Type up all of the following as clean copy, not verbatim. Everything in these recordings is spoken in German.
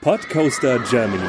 Podcoaster Germany.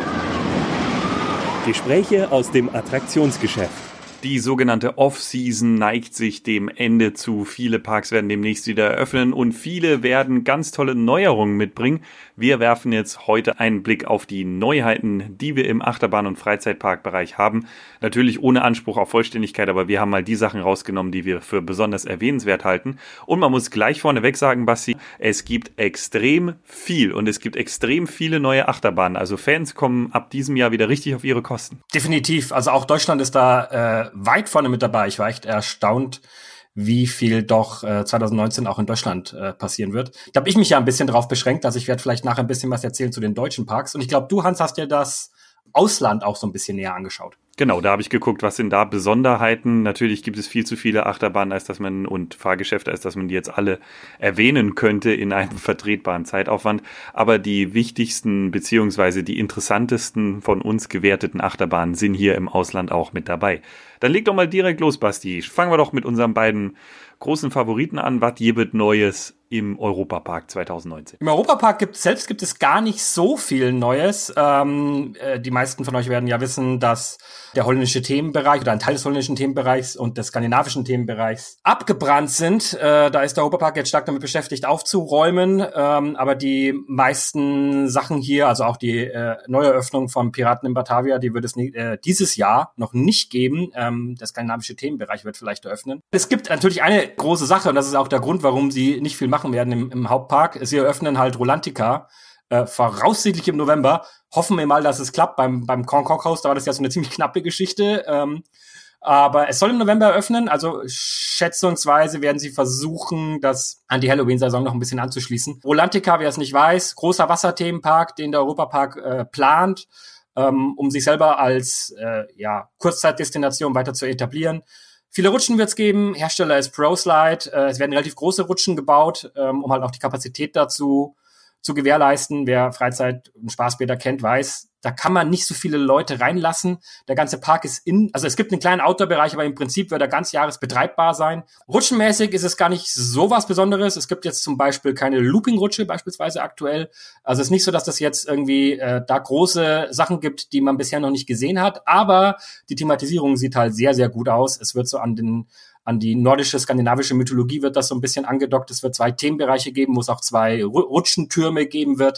Gespräche aus dem Attraktionsgeschäft. Die sogenannte Off-Season neigt sich dem Ende zu. Viele Parks werden demnächst wieder eröffnen und viele werden ganz tolle Neuerungen mitbringen. Wir werfen jetzt heute einen Blick auf die Neuheiten, die wir im Achterbahn- und Freizeitparkbereich haben. Natürlich ohne Anspruch auf Vollständigkeit, aber wir haben mal die Sachen rausgenommen, die wir für besonders erwähnenswert halten. Und man muss gleich vorneweg sagen, Basti, es gibt extrem viel und es gibt extrem viele neue Achterbahnen. Also Fans kommen ab diesem Jahr wieder richtig auf ihre Kosten. Definitiv. Also auch Deutschland ist da weit vorne mit dabei. Ich war echt erstaunt, wie viel doch 2019 auch in Deutschland passieren wird. Da habe ich mich ja ein bisschen drauf beschränkt, also ich werde vielleicht nachher ein bisschen was erzählen zu den deutschen Parks. Und ich glaube, du, Hans, hast dir das Ausland auch so ein bisschen näher angeschaut. Genau, da habe ich geguckt, was sind da Besonderheiten. Natürlich gibt es viel zu viele Achterbahnen, als dass man und Fahrgeschäfte, als dass man die jetzt alle erwähnen könnte in einem vertretbaren Zeitaufwand. Aber die wichtigsten beziehungsweise die interessantesten von uns gewerteten Achterbahnen sind hier im Ausland auch mit dabei. Dann leg doch mal direkt los, Basti. Fangen wir doch mit unseren beiden großen Favoriten an. Was gibt Neues im Europapark 2019? Im Europapark gibt es gar nicht so viel Neues. Die meisten von euch werden ja wissen, dass der holländische Themenbereich oder ein Teil des holländischen Themenbereichs und des skandinavischen Themenbereichs abgebrannt sind. Da ist der Europapark jetzt stark damit beschäftigt, aufzuräumen. Aber die meisten Sachen hier, also auch die Neueröffnung von Piraten in Batavia, die wird es dieses Jahr noch nicht geben. Der skandinavische Themenbereich wird vielleicht eröffnen. Es gibt natürlich eine große Sache, und das ist auch der Grund, warum sie nicht viel machen werden im Hauptpark. Sie eröffnen halt Rolantica, voraussichtlich im November. Hoffen wir mal, dass es klappt. Beim Concorde Coaster war das ja so eine ziemlich knappe Geschichte. Aber es soll im November eröffnen. Also schätzungsweise werden sie versuchen, das an die Halloween-Saison noch ein bisschen anzuschließen. Rolantica, wer es nicht weiß, großer Wasserthemenpark, den der Europapark plant, um sich selber als Kurzzeitdestination weiter zu etablieren. Viele Rutschen wird es geben. Hersteller ist ProSlide. Es werden relativ große Rutschen gebaut, um halt auch die Kapazität dazu zu gewährleisten. Wer Freizeit- und Spaßbäder kennt, weiß, da kann man nicht so viele Leute reinlassen. Der ganze Park ist also es gibt einen kleinen Outdoor-Bereich, aber im Prinzip wird er ganz jahres betreibbar sein. Rutschenmäßig ist es gar nicht so was Besonderes. Es gibt jetzt zum Beispiel keine Looping-Rutsche beispielsweise aktuell. Also es ist nicht so, dass das jetzt irgendwie da große Sachen gibt, die man bisher noch nicht gesehen hat. Aber die Thematisierung sieht halt sehr, sehr gut aus. Es wird so an die nordische, skandinavische Mythologie wird das so ein bisschen angedockt. Es wird 2 Themenbereiche geben, wo es auch 2 Rutschentürme geben wird.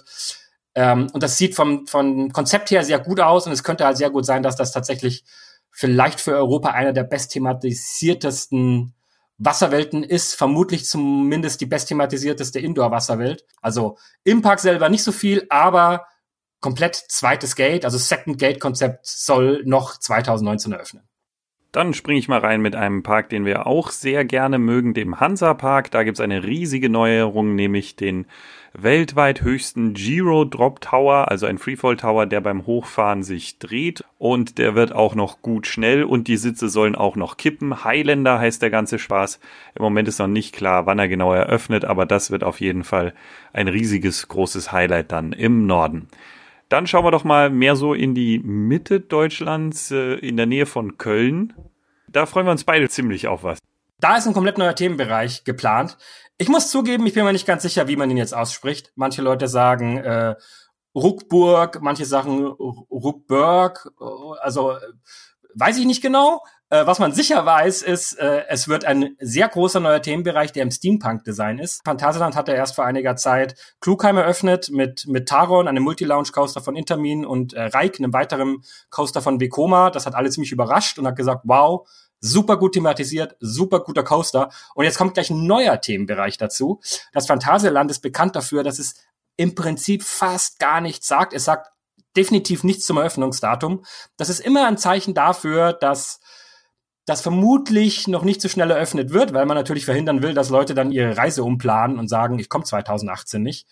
Und das sieht vom Konzept her sehr gut aus. Und es könnte halt sehr gut sein, dass das tatsächlich vielleicht für Europa einer der bestthematisiertesten Wasserwelten ist. Vermutlich zumindest die bestthematisierteste Indoor-Wasserwelt. Also im Park selber nicht so viel, aber komplett zweites Gate, also Second Gate-Konzept soll noch 2019 eröffnen. Dann springe ich mal rein mit einem Park, den wir auch sehr gerne mögen, dem Hansa-Park. Da gibt es eine riesige Neuerung, nämlich den weltweit höchsten Giro Drop Tower, also ein Freefall Tower, der beim Hochfahren sich dreht. Und der wird auch noch gut schnell und die Sitze sollen auch noch kippen. Highlander heißt der ganze Spaß. Im Moment ist noch nicht klar, wann er genau eröffnet, aber das wird auf jeden Fall ein riesiges, großes Highlight dann im Norden. Dann schauen wir doch mal mehr so in die Mitte Deutschlands, in der Nähe von Köln. Da freuen wir uns beide ziemlich auf was. Da ist ein komplett neuer Themenbereich geplant. Ich muss zugeben, ich bin mir nicht ganz sicher, wie man ihn jetzt ausspricht. Manche Leute sagen Ruckburg, manche sagen Ruckburg. Also weiß ich nicht genau. Was man sicher weiß, ist, es wird ein sehr großer neuer Themenbereich, der im Steampunk-Design ist. Phantasialand hatte erst vor einiger Zeit Klugheim eröffnet mit Taron, einem Multi-Lounge-Coaster von Intermin und Reik, einem weiteren Coaster von Vekoma. Das hat alle ziemlich überrascht und hat gesagt, wow, super gut thematisiert, super guter Coaster. Und jetzt kommt gleich ein neuer Themenbereich dazu. Das Phantasialand ist bekannt dafür, dass es im Prinzip fast gar nichts sagt. Es sagt definitiv nichts zum Eröffnungsdatum. Das ist immer ein Zeichen dafür, dass das vermutlich noch nicht so schnell eröffnet wird, weil man natürlich verhindern will, dass Leute dann ihre Reise umplanen und sagen, ich komme 2018 nicht.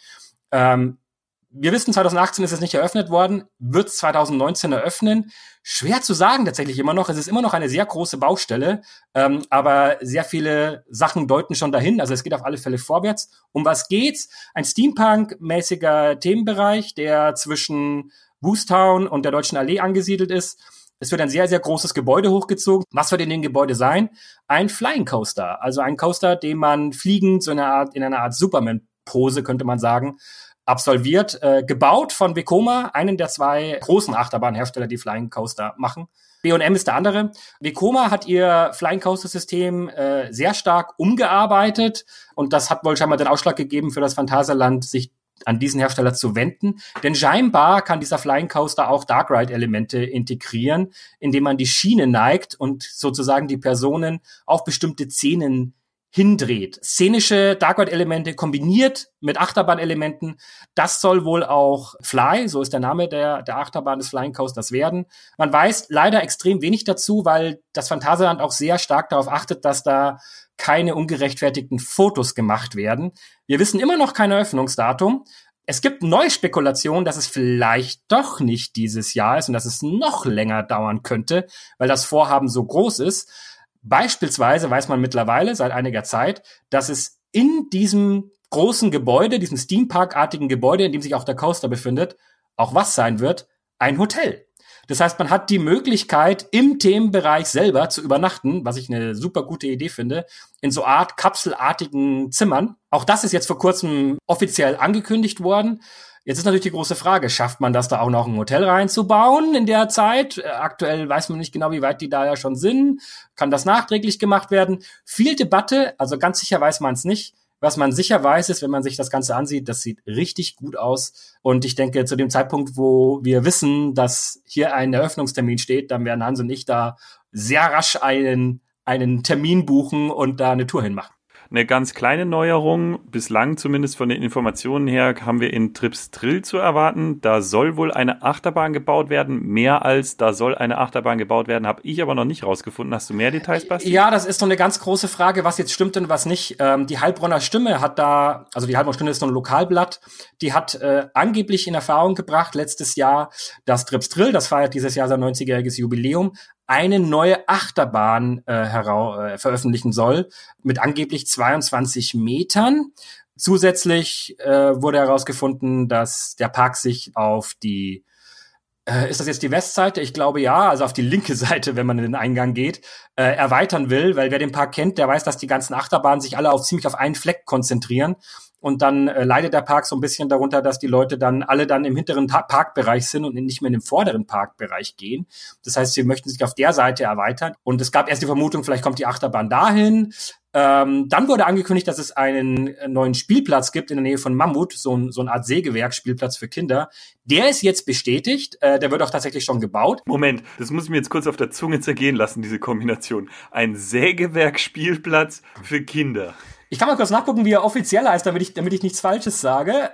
Wir wissen, 2018 ist es nicht eröffnet worden, wird es 2019 eröffnen. Schwer zu sagen tatsächlich immer noch. Es ist immer noch eine sehr große Baustelle, aber sehr viele Sachen deuten schon dahin. Also es geht auf alle Fälle vorwärts. Um was geht's? Ein Steampunk-mäßiger Themenbereich, der zwischen Boostown und der Deutschen Allee angesiedelt ist. Es wird ein sehr, sehr großes Gebäude hochgezogen. Was wird in dem Gebäude sein? Ein Flying Coaster. Also ein Coaster, den man fliegend in einer Art Superman-Pose, könnte man sagen, absolviert, gebaut von Vekoma, einen der 2 großen Achterbahnhersteller, die Flying Coaster machen. B&M ist der andere. Vekoma hat ihr Flying Coaster System sehr stark umgearbeitet und das hat wohl scheinbar den Ausschlag gegeben für das Phantasialand, sich an diesen Hersteller zu wenden. Denn scheinbar kann dieser Flying Coaster auch Dark Ride Elemente integrieren, indem man die Schiene neigt und sozusagen die Personen auf bestimmte Szenen hindreht. Szenische Dark Ride Elemente kombiniert mit Achterbahnelementen. Das soll wohl auch Fly, so ist der Name der Achterbahn des Flying Coasters, werden. Man weiß leider extrem wenig dazu, weil das Phantasialand auch sehr stark darauf achtet, dass da keine ungerechtfertigten Fotos gemacht werden. Wir wissen immer noch kein Eröffnungsdatum. Es gibt neue Spekulationen, dass es vielleicht doch nicht dieses Jahr ist und dass es noch länger dauern könnte, weil das Vorhaben so groß ist. Beispielsweise weiß man mittlerweile seit einiger Zeit, dass es in diesem großen Gebäude, diesem Steampark-artigen Gebäude, in dem sich auch der Coaster befindet, auch was sein wird? Ein Hotel. Das heißt, man hat die Möglichkeit, im Themenbereich selber zu übernachten, was ich eine super gute Idee finde, in so Art kapselartigen Zimmern. Auch das ist jetzt vor kurzem offiziell angekündigt worden. Jetzt ist natürlich die große Frage, schafft man das da auch noch ein Hotel reinzubauen in der Zeit? Aktuell weiß man nicht genau, wie weit die da ja schon sind. Kann das nachträglich gemacht werden? Viel Debatte, also ganz sicher weiß man es nicht. Was man sicher weiß, ist, wenn man sich das Ganze ansieht, das sieht richtig gut aus. Und ich denke, zu dem Zeitpunkt, wo wir wissen, dass hier ein Eröffnungstermin steht, dann werden Hans und ich da sehr rasch einen Termin buchen und da eine Tour hinmachen. Eine ganz kleine Neuerung, bislang zumindest von den Informationen her, haben wir in Trips Drill zu erwarten. Da soll wohl eine Achterbahn gebaut werden. Mehr als da soll eine Achterbahn gebaut werden, habe ich aber noch nicht rausgefunden. Hast du mehr Details, Basti? Ja, das ist so eine ganz große Frage, was jetzt stimmt und was nicht. Die Heilbronner Stimme hat da, also die Heilbronner Stimme ist so ein Lokalblatt, die hat angeblich in Erfahrung gebracht letztes Jahr, dass Trips Drill, das feiert dieses Jahr sein 90-jähriges Jubiläum, eine neue Achterbahn veröffentlichen soll, mit angeblich 22 Metern. Zusätzlich wurde herausgefunden, dass der Park sich auf die, ist das jetzt die Westseite? Ich glaube ja, also auf die linke Seite, wenn man in den Eingang geht, erweitern will, weil wer den Park kennt, der weiß, dass die ganzen Achterbahnen sich alle ziemlich auf einen Fleck konzentrieren. Und dann leidet der Park so ein bisschen darunter, dass die Leute dann alle im hinteren Parkbereich sind und nicht mehr in den vorderen Parkbereich gehen. Das heißt, sie möchten sich auf der Seite erweitern. Und es gab erst die Vermutung, vielleicht kommt die Achterbahn dahin. Dann wurde angekündigt, dass es einen neuen Spielplatz gibt in der Nähe von Mammut, so eine Art Sägewerk-Spielplatz für Kinder. Der ist jetzt bestätigt. Der wird auch tatsächlich schon gebaut. Moment, das muss ich mir jetzt kurz auf der Zunge zergehen lassen, diese Kombination. Ein Sägewerk-Spielplatz für Kinder. Ich kann mal kurz nachgucken, wie er offiziell heißt, damit ich nichts Falsches sage.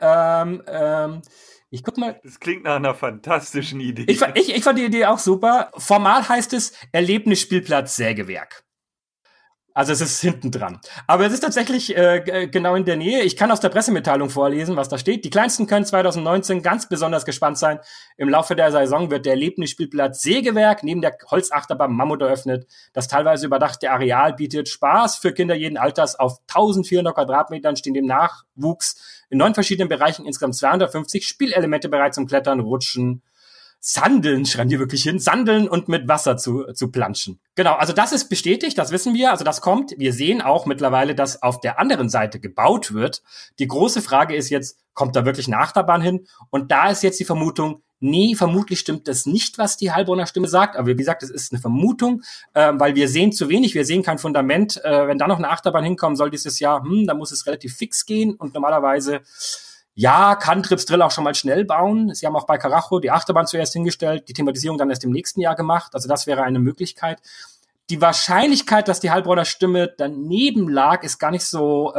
Ich guck mal. Das klingt nach einer fantastischen Idee. Ich fand die Idee auch super. Formal heißt es Erlebnisspielplatz Sägewerk. Also es ist hinten dran. Aber es ist tatsächlich genau in der Nähe. Ich kann aus der Pressemitteilung vorlesen, was da steht. Die Kleinsten können 2019 ganz besonders gespannt sein. Im Laufe der Saison wird der Erlebnisspielplatz Sägewerk neben der Holzachterbahn Mammut eröffnet. Das teilweise überdachte Areal bietet Spaß für Kinder jeden Alters. Auf 1400 Quadratmetern stehen dem Nachwuchs in 9 verschiedenen Bereichen insgesamt 250 Spielelemente bereit zum Klettern, Rutschen, Sandeln, schreiben die wirklich hin, Sandeln und mit Wasser zu planschen. Genau, also das ist bestätigt, das wissen wir, also das kommt. Wir sehen auch mittlerweile, dass auf der anderen Seite gebaut wird. Die große Frage ist jetzt, kommt da wirklich eine Achterbahn hin? Und da ist jetzt die Vermutung, nee, vermutlich stimmt das nicht, was die Heilbronner Stimme sagt. Aber wie gesagt, es ist eine Vermutung, weil wir sehen zu wenig, wir sehen kein Fundament. Wenn da noch eine Achterbahn hinkommen soll dieses Jahr, dann muss es relativ fix gehen und normalerweise ja, kann Trips Drill auch schon mal schnell bauen. Sie haben auch bei Karacho die Achterbahn zuerst hingestellt, die Thematisierung dann erst im nächsten Jahr gemacht. Also das wäre eine Möglichkeit. Die Wahrscheinlichkeit, dass die Heilbronner Stimme daneben lag, ist gar nicht so,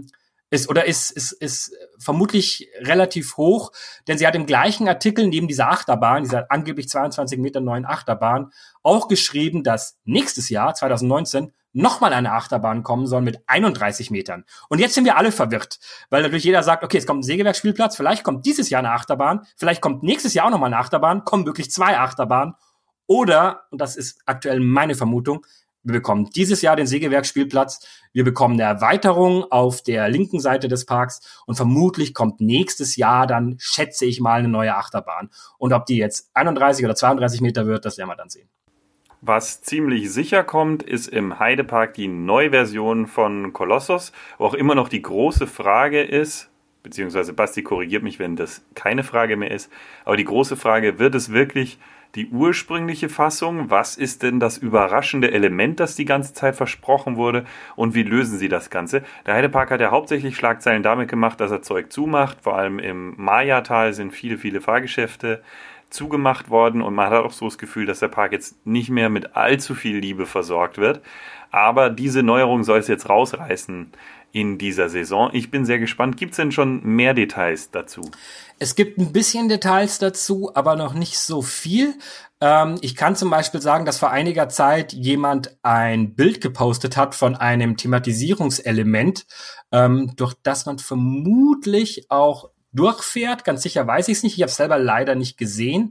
ist vermutlich relativ hoch, denn sie hat im gleichen Artikel neben dieser Achterbahn, dieser angeblich 22 Meter neuen Achterbahn, auch geschrieben, dass nächstes Jahr, 2019, nochmal eine Achterbahn kommen soll mit 31 Metern. Und jetzt sind wir alle verwirrt, weil natürlich jeder sagt, okay, es kommt ein Sägewerksspielplatz, vielleicht kommt dieses Jahr eine Achterbahn, vielleicht kommt nächstes Jahr auch nochmal eine Achterbahn, kommen wirklich 2 Achterbahnen. Oder, und das ist aktuell meine Vermutung, wir bekommen dieses Jahr den Sägewerksspielplatz, wir bekommen eine Erweiterung auf der linken Seite des Parks und vermutlich kommt nächstes Jahr dann, schätze ich mal, eine neue Achterbahn. Und ob die jetzt 31 oder 32 Meter wird, das werden wir dann sehen. Was ziemlich sicher kommt, ist im Heidepark die Neuversion von Kolossos, wo auch immer noch die große Frage ist, beziehungsweise Basti korrigiert mich, wenn das keine Frage mehr ist. Aber die große Frage, wird es wirklich die ursprüngliche Fassung? Was ist denn das überraschende Element, das die ganze Zeit versprochen wurde? Und wie lösen sie das Ganze? Der Heidepark hat ja hauptsächlich Schlagzeilen damit gemacht, dass er Zeug zumacht. Vor allem im Maya-Tal sind viele, viele Fahrgeschäfte zugemacht worden. Und man hat auch so das Gefühl, dass der Park jetzt nicht mehr mit allzu viel Liebe versorgt wird. Aber diese Neuerung soll es jetzt rausreißen in dieser Saison. Ich bin sehr gespannt. Gibt es denn schon mehr Details dazu? Es gibt ein bisschen Details dazu, aber noch nicht so viel. Ich kann zum Beispiel sagen, dass vor einiger Zeit jemand ein Bild gepostet hat von einem Thematisierungselement, durch das man vermutlich auch durchfährt. Ganz sicher weiß ich es nicht. Ich habe es selber leider nicht gesehen.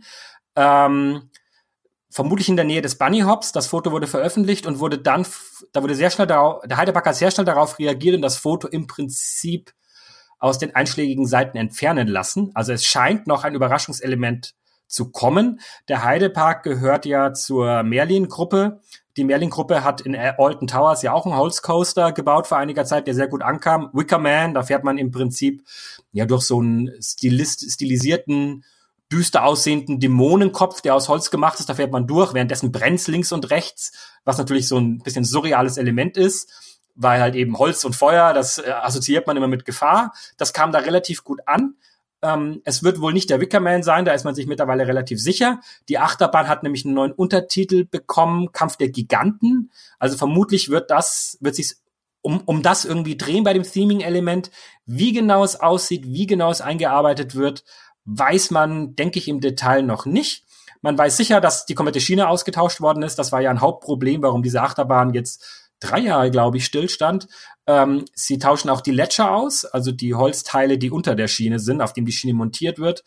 Vermutlich in der Nähe des Bunny Hops. Das Foto wurde veröffentlicht und wurde dann, da wurde sehr schnell der Heidepark hat sehr schnell darauf reagiert und das Foto im Prinzip aus den einschlägigen Seiten entfernen lassen. Also es scheint noch ein Überraschungselement zu kommen. Der Heidepark gehört ja zur Merlin-Gruppe. Die Merlin-Gruppe hat in Alton Towers ja auch einen Holzcoaster gebaut vor einiger Zeit, der sehr gut ankam. Wicker Man, da fährt man im Prinzip ja durch so einen stilisierten, düster aussehenden Dämonenkopf, der aus Holz gemacht ist, da fährt man durch, währenddessen brennt's links und rechts, was natürlich so ein bisschen surreales Element ist, weil halt eben Holz und Feuer, das assoziiert man immer mit Gefahr. Das kam da relativ gut an. Es wird wohl nicht der Wicker Man sein, da ist man sich mittlerweile relativ sicher. Die Achterbahn hat nämlich einen neuen Untertitel bekommen, Kampf der Giganten. Also vermutlich wird sich um das irgendwie drehen bei dem Theming-Element. Wie genau es aussieht, wie genau es eingearbeitet wird, weiß man, denke ich, im Detail noch nicht. Man weiß sicher, dass die komplette Schiene ausgetauscht worden ist. Das war ja ein Hauptproblem, warum diese Achterbahn jetzt 3 Jahre, glaube ich, stillstand. Sie tauschen auch die Letscher aus, also die Holzteile, die unter der Schiene sind, auf dem die Schiene montiert wird.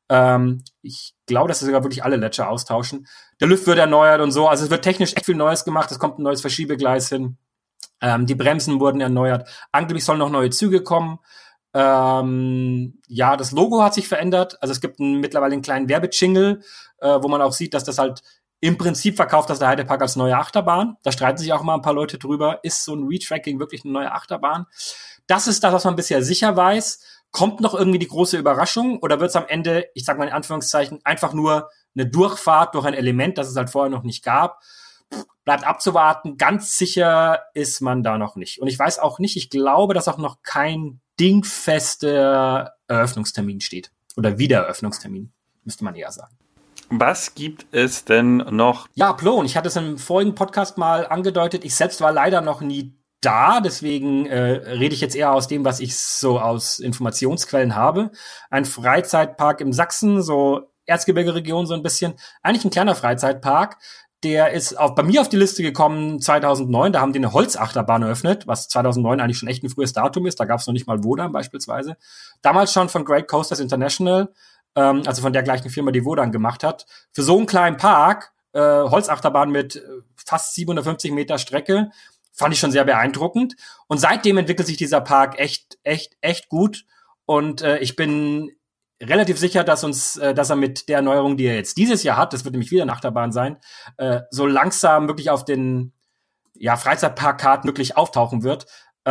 Ich glaube, dass sie sogar wirklich alle Letscher austauschen. Der Lift wird erneuert und so. Also es wird technisch echt viel Neues gemacht. Es kommt ein neues Verschiebegleis hin. Die Bremsen wurden erneuert. Angeblich sollen noch neue Züge kommen. Ja, das Logo hat sich verändert. Also es gibt mittlerweile einen kleinen Werbejingle, wo man auch sieht, dass das halt im Prinzip verkauft das der Heidepark als neue Achterbahn. Da streiten sich auch mal ein paar Leute drüber. Ist so ein Retracking wirklich eine neue Achterbahn? Das ist das, was man bisher sicher weiß. Kommt noch irgendwie die große Überraschung oder wird es am Ende, ich sag mal in Anführungszeichen, einfach nur eine Durchfahrt durch ein Element, das es halt vorher noch nicht gab? Bleibt abzuwarten. Ganz sicher ist man da noch nicht. Und ich weiß auch nicht, ich glaube, dass auch noch kein dingfester Eröffnungstermin steht. Oder Wiedereröffnungstermin, müsste man eher sagen. Was gibt es denn noch? Ja, Plon, ich hatte es im vorigen Podcast mal angedeutet. Ich selbst war leider noch nie da, deswegen rede ich jetzt eher aus dem, was ich so aus Informationsquellen habe. Ein Freizeitpark im Sachsen, so Erzgebirge-Region so ein bisschen. Eigentlich ein kleiner Freizeitpark. Der ist auch bei mir auf die Liste gekommen 2009. Da haben die eine Holzachterbahn eröffnet, was 2009 eigentlich schon echt ein frühes Datum ist. Da gab es noch nicht mal Wodan beispielsweise. Damals schon von Great Coasters International, also von der gleichen Firma, die Wodan gemacht hat. Für so einen kleinen Park, Holzachterbahn mit fast 750 Meter Strecke, fand ich schon sehr beeindruckend. Und seitdem entwickelt sich dieser Park echt gut. Und ich bin relativ sicher, dass er mit der Erneuerung, die er jetzt dieses Jahr hat, das wird nämlich wieder eine Achterbahn sein, so langsam wirklich auf den Freizeitparkkarten wirklich auftauchen wird.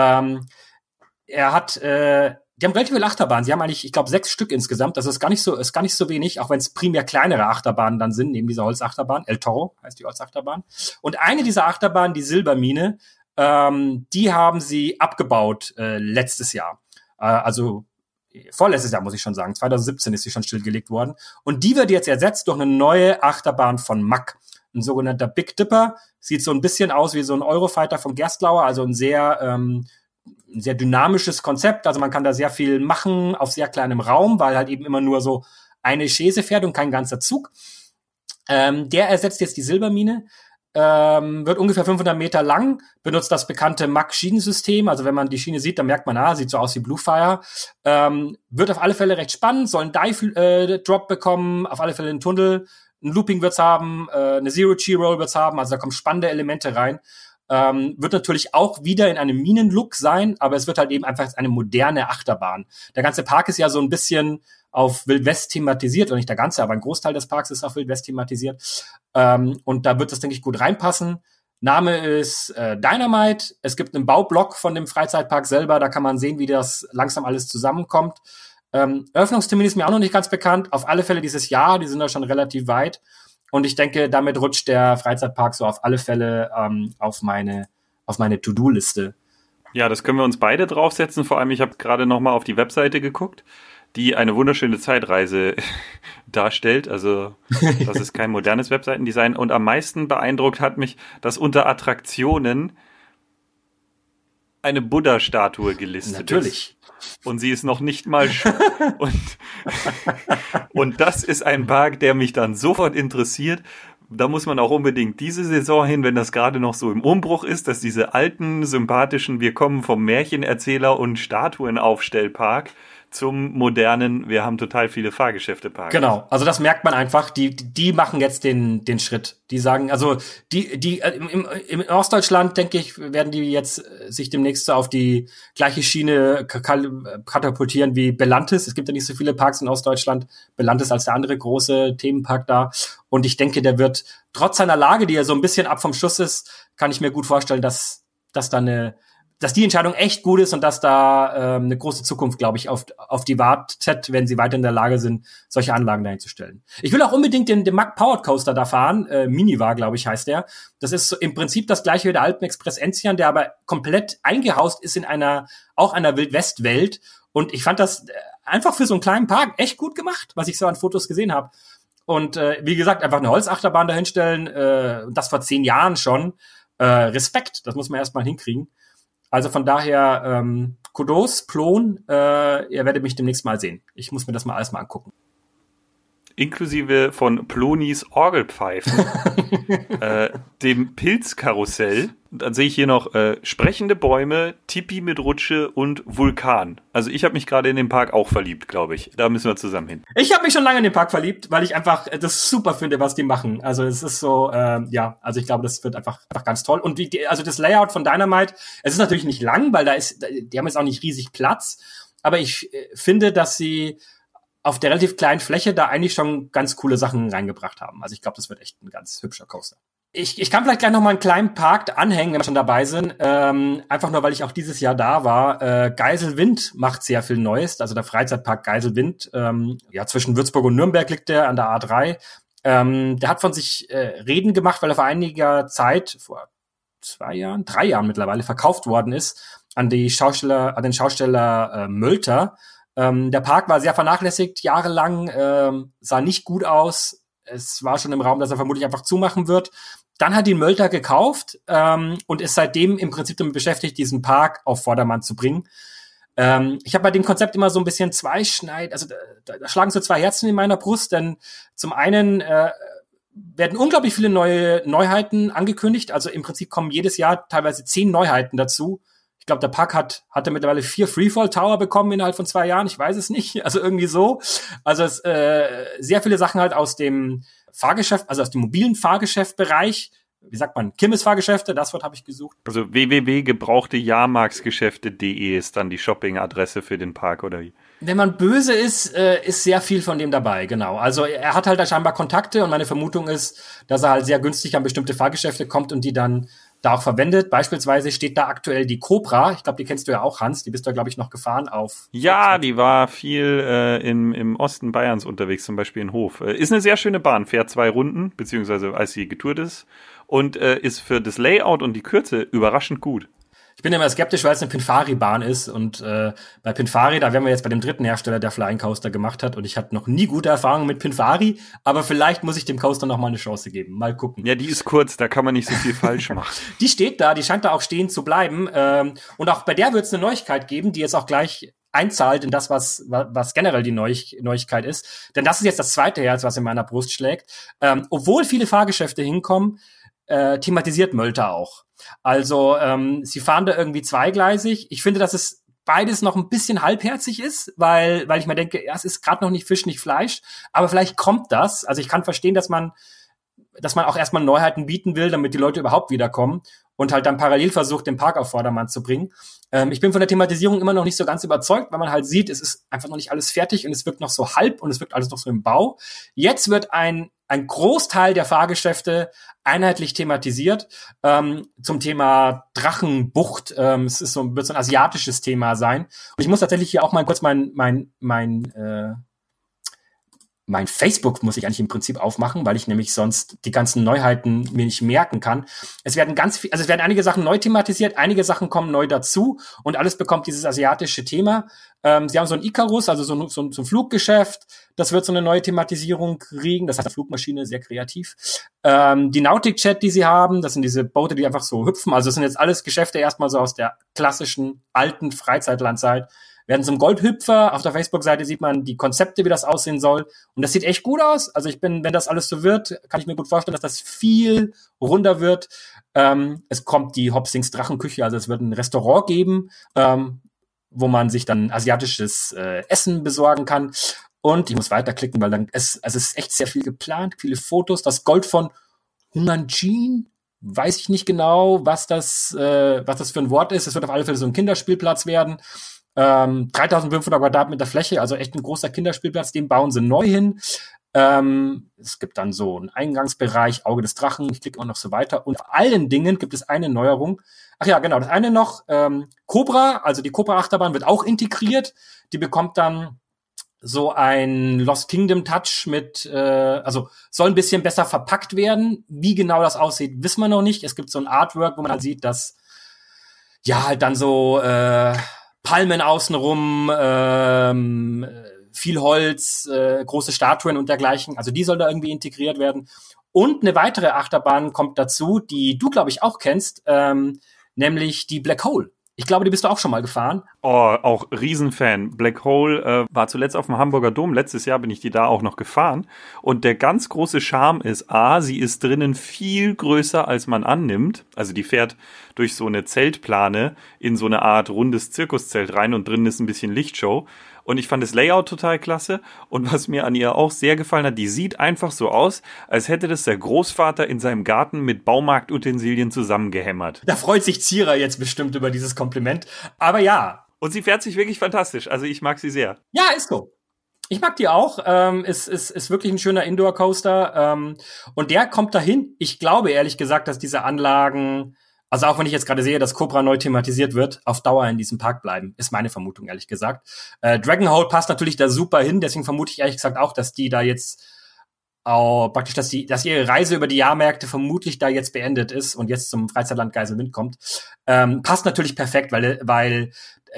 Die haben relativ viele Achterbahnen. Sie haben eigentlich, ich glaube, 6 Stück insgesamt. Das ist gar nicht so wenig, auch wenn es primär kleinere Achterbahnen dann sind, neben dieser Holzachterbahn. El Toro heißt die Holzachterbahn. Und eine dieser Achterbahnen, die Silbermine, die haben sie abgebaut letztes Jahr. Also vorletztes Jahr, muss ich schon sagen. 2017 ist sie schon stillgelegt worden. Und die wird jetzt ersetzt durch eine neue Achterbahn von Mack. Ein sogenannter Big Dipper. Sieht so ein bisschen aus wie so ein Eurofighter von Gerstlauer, also ein sehr dynamisches Konzept. Also man kann da sehr viel machen auf sehr kleinem Raum, weil halt eben immer nur so eine Chaise fährt und kein ganzer Zug. Der ersetzt jetzt die Silbermine. Wird ungefähr 500 Meter lang, benutzt das bekannte Mack-Schienensystem. Also wenn man die Schiene sieht, dann merkt man, sieht so aus wie Bluefire. Wird auf alle Fälle recht spannend, soll einen Dive-Drop bekommen, auf alle Fälle einen Tunnel, ein Looping wird's haben, eine Zero-G-Roll wird's haben, also da kommen spannende Elemente rein. Wird natürlich auch wieder in einem Minen-Look sein, aber es wird halt eben einfach eine moderne Achterbahn. Der ganze Park ist ja so ein bisschen auf Wildwest thematisiert, oder nicht der ganze, aber ein Großteil des Parks ist auf Wildwest thematisiert. Und da wird das, denke ich, gut reinpassen. Name ist Dynamite. Es gibt einen Baublock von dem Freizeitpark selber. Da kann man sehen, wie das langsam alles zusammenkommt. Eröffnungstermin ist mir auch noch nicht ganz bekannt. Auf alle Fälle dieses Jahr. Die sind da schon relativ weit. Und ich denke, damit rutscht der Freizeitpark so auf alle Fälle auf meine To-Do-Liste. Ja, das können wir uns beide draufsetzen. Vor allem, ich habe gerade noch mal auf die Webseite geguckt, die eine wunderschöne Zeitreise darstellt. Also das ist kein modernes Webseitendesign. Und am meisten beeindruckt hat mich, dass unter Attraktionen eine Buddha-Statue gelistet Natürlich. ist. Und sie ist noch nicht mal und das ist ein Park, der mich dann sofort interessiert. Da muss man auch unbedingt diese Saison hin, wenn das gerade noch so im Umbruch ist, dass diese alten, sympathischen, wir kommen vom Märchenerzähler und Statuenaufstellpark zum modernen, wir haben total viele Fahrgeschäfte-Parks. Genau, also das merkt man einfach, die machen jetzt den Schritt. Die sagen, also im Ostdeutschland, denke ich, werden die jetzt sich demnächst so auf die gleiche Schiene katapultieren wie Belantis. Es gibt ja nicht so viele Parks in Ostdeutschland. Belantis als der andere große Themenpark da. Und ich denke, der wird trotz seiner Lage, die ja so ein bisschen ab vom Schuss ist, kann ich mir gut vorstellen, dass die Entscheidung echt gut ist und dass da eine große Zukunft, glaube ich, auf die wartet, wenn sie weiter in der Lage sind, solche Anlagen dahin zu stellen. Ich will auch unbedingt den Mack Powered Coaster da fahren. Minivar, glaube ich, heißt der. Das ist so im Prinzip das gleiche wie der Alpenexpress Enzian, der aber komplett eingehaust ist in einer Wildwest-Welt. Und ich fand das einfach für so einen kleinen Park echt gut gemacht, was ich so an Fotos gesehen habe. Und wie gesagt, einfach eine Holzachterbahn dahinstellen, das vor 10 Jahren schon. Respekt, das muss man erstmal hinkriegen. Also von daher, Kudos, Plon, ihr werdet mich demnächst mal sehen. Ich muss mir das mal alles mal angucken. Inklusive von Plonis Orgelpfeifen, dem Pilzkarussell. Dann sehe ich hier noch sprechende Bäume, Tipi mit Rutsche und Vulkan. Also ich habe mich gerade in den Park auch verliebt, glaube ich. Da müssen wir zusammen hin. Ich habe mich schon lange in den Park verliebt, weil ich einfach das super finde, was die machen. Also es ist so, also ich glaube, das wird einfach ganz toll. Und also das Layout von Dynamite, es ist natürlich nicht lang, weil die haben jetzt auch nicht riesig Platz. Aber ich finde, dass sie auf der relativ kleinen Fläche da eigentlich schon ganz coole Sachen reingebracht haben. Also ich glaube, das wird echt ein ganz hübscher Coaster. Ich kann vielleicht gleich noch mal einen kleinen Park anhängen, wenn wir schon dabei sind. Einfach nur, weil ich auch dieses Jahr da war. Geiselwind macht sehr viel Neues. Also der Freizeitpark Geiselwind. Zwischen Würzburg und Nürnberg liegt der an der A3. Der hat von sich Reden gemacht, weil er vor einiger Zeit, vor 3 Jahren mittlerweile, verkauft worden ist an den Schausteller Mölter. Der Park war sehr vernachlässigt, jahrelang, sah nicht gut aus. Es war schon im Raum, dass er vermutlich einfach zumachen wird. Dann hat ihn Mölter gekauft und ist seitdem im Prinzip damit beschäftigt, diesen Park auf Vordermann zu bringen. Ich habe bei dem Konzept immer so ein bisschen zweischneid, also da schlagen so 2 Herzen in meiner Brust, denn zum einen werden unglaublich viele Neuheiten angekündigt. Also im Prinzip kommen jedes Jahr teilweise 10 Neuheiten dazu. Ich glaube, der Park hatte mittlerweile 4 Freefall Tower bekommen innerhalb von 2 Jahren. Ich weiß es nicht. Also irgendwie so. Also sehr viele Sachen halt aus dem Fahrgeschäft, also aus dem mobilen Fahrgeschäftbereich. Wie sagt man? Kirmes-Fahrgeschäfte, das Wort habe ich gesucht. Also www.gebrauchtejahrmarksgeschäfte.de ist dann die Shopping-Adresse für den Park, oder wie? Wenn man böse ist sehr viel von dem dabei, genau. Also er hat halt da scheinbar Kontakte und meine Vermutung ist, dass er halt sehr günstig an bestimmte Fahrgeschäfte kommt und die dann da auch verwendet. Beispielsweise steht da aktuell die Cobra. Ich glaube, die kennst du ja auch, Hans. Die bist du, glaube ich, noch gefahren auf. Ja, die war viel im Osten Bayerns unterwegs, zum Beispiel in Hof. Ist eine sehr schöne Bahn, fährt 2 Runden, beziehungsweise als sie getourt ist. Und ist für das Layout und die Kürze überraschend gut. Ich bin immer skeptisch, weil es eine Pinfari-Bahn ist. Und bei Pinfari, da wären wir jetzt bei dem 3. Hersteller, der Flying Coaster gemacht hat. Und ich hatte noch nie gute Erfahrungen mit Pinfari. Aber vielleicht muss ich dem Coaster noch mal eine Chance geben. Mal gucken. Ja, die ist kurz, da kann man nicht so viel falsch machen. Die steht da, die scheint da auch stehen zu bleiben. Und auch bei der wird es eine Neuigkeit geben, die jetzt auch gleich einzahlt in das, was generell die Neuigkeit ist. Denn das ist jetzt das 2. Herz, was in meiner Brust schlägt. Obwohl viele Fahrgeschäfte hinkommen, thematisiert Mölter auch. Also sie fahren da irgendwie zweigleisig. Ich finde, dass es beides noch ein bisschen halbherzig ist, weil ich mir denke, ja, es ist gerade noch nicht Fisch, nicht Fleisch, aber vielleicht kommt das. Also ich kann verstehen, dass man auch erstmal Neuheiten bieten will, damit die Leute überhaupt wiederkommen und halt dann parallel versucht, den Park auf Vordermann zu bringen. Ich bin von der Thematisierung immer noch nicht so ganz überzeugt, weil man halt sieht, es ist einfach noch nicht alles fertig und es wirkt noch so halb und es wirkt alles noch so im Bau. Jetzt wird ein ein Großteil der Fahrgeschäfte einheitlich thematisiert. Zum Thema Drachenbucht. Es ist wird so ein asiatisches Thema sein. Und ich muss tatsächlich hier auch mal kurz mein Facebook muss ich eigentlich im Prinzip aufmachen, weil ich nämlich sonst die ganzen Neuheiten mir nicht merken kann. Es werden es werden einige Sachen neu thematisiert, einige Sachen kommen neu dazu und alles bekommt dieses asiatische Thema. Sie haben so ein Icarus, also so ein Fluggeschäft, das wird so eine neue Thematisierung kriegen, das heißt eine Flugmaschine, sehr kreativ. Die Nautic-Chat, die sie haben, das sind diese Boote, die einfach so hüpfen, also das sind jetzt alles Geschäfte erstmal so aus der klassischen alten Freizeitlandzeit, werden zum Goldhüpfer. Auf der Facebook-Seite sieht man die Konzepte, wie das aussehen soll. Und das sieht echt gut aus. Also wenn das alles so wird, kann ich mir gut vorstellen, dass das viel runder wird. Es kommt die Hopsings Drachenküche, also es wird ein Restaurant geben, wo man sich dann asiatisches Essen besorgen kann. Und ich muss weiterklicken, weil es ist echt sehr viel geplant, viele Fotos. Das Gold von Humanjin, weiß ich nicht genau, was das für ein Wort ist. Es wird auf alle Fälle so ein Kinderspielplatz werden. 3500 Quadratmeter Fläche, also echt ein großer Kinderspielplatz, den bauen sie neu hin. Es gibt dann so einen Eingangsbereich, Auge des Drachen, ich klicke auch noch so weiter. Und vor allen Dingen gibt es eine Neuerung. Ach ja, genau, das eine noch, Cobra, also die Cobra-Achterbahn wird auch integriert. Die bekommt dann so ein Lost Kingdom Touch also soll ein bisschen besser verpackt werden. Wie genau das aussieht, wissen wir noch nicht. Es gibt so ein Artwork, wo man halt sieht, dass ja halt dann so Palmen außenrum, viel Holz, große Statuen und dergleichen. Also die soll da irgendwie integriert werden. Und eine weitere Achterbahn kommt dazu, die du, glaube ich, auch kennst, nämlich die Black Hole. Ich glaube, die bist du auch schon mal gefahren. Oh, auch Riesenfan. Black Hole war zuletzt auf dem Hamburger Dom. Letztes Jahr bin ich die da auch noch gefahren. Und der ganz große Charme ist, sie ist drinnen viel größer, als man annimmt. Also die fährt durch so eine Zeltplane in so eine Art rundes Zirkuszelt rein und drinnen ist ein bisschen Lichtshow. Und ich fand das Layout total klasse. Und was mir an ihr auch sehr gefallen hat, die sieht einfach so aus, als hätte das der Großvater in seinem Garten mit Baumarktutensilien zusammengehämmert. Da freut sich Zierer jetzt bestimmt über dieses Kompliment. Aber ja. Und sie fährt sich wirklich fantastisch. Also ich mag sie sehr. Ja, ist so. Ich mag die auch. Ist wirklich ein schöner Indoor-Coaster. Und der kommt dahin. Ich glaube ehrlich gesagt, dass diese Anlagen, also auch wenn ich jetzt gerade sehe, dass Cobra neu thematisiert wird, auf Dauer in diesem Park bleiben. Ist meine Vermutung, ehrlich gesagt. Dragonhold passt natürlich da super hin. Deswegen vermute ich ehrlich gesagt auch, dass die da jetzt praktisch, dass ihre Reise über die Jahrmärkte vermutlich da jetzt beendet ist und jetzt zum Freizeitland Geiselwind kommt. Passt natürlich perfekt, weil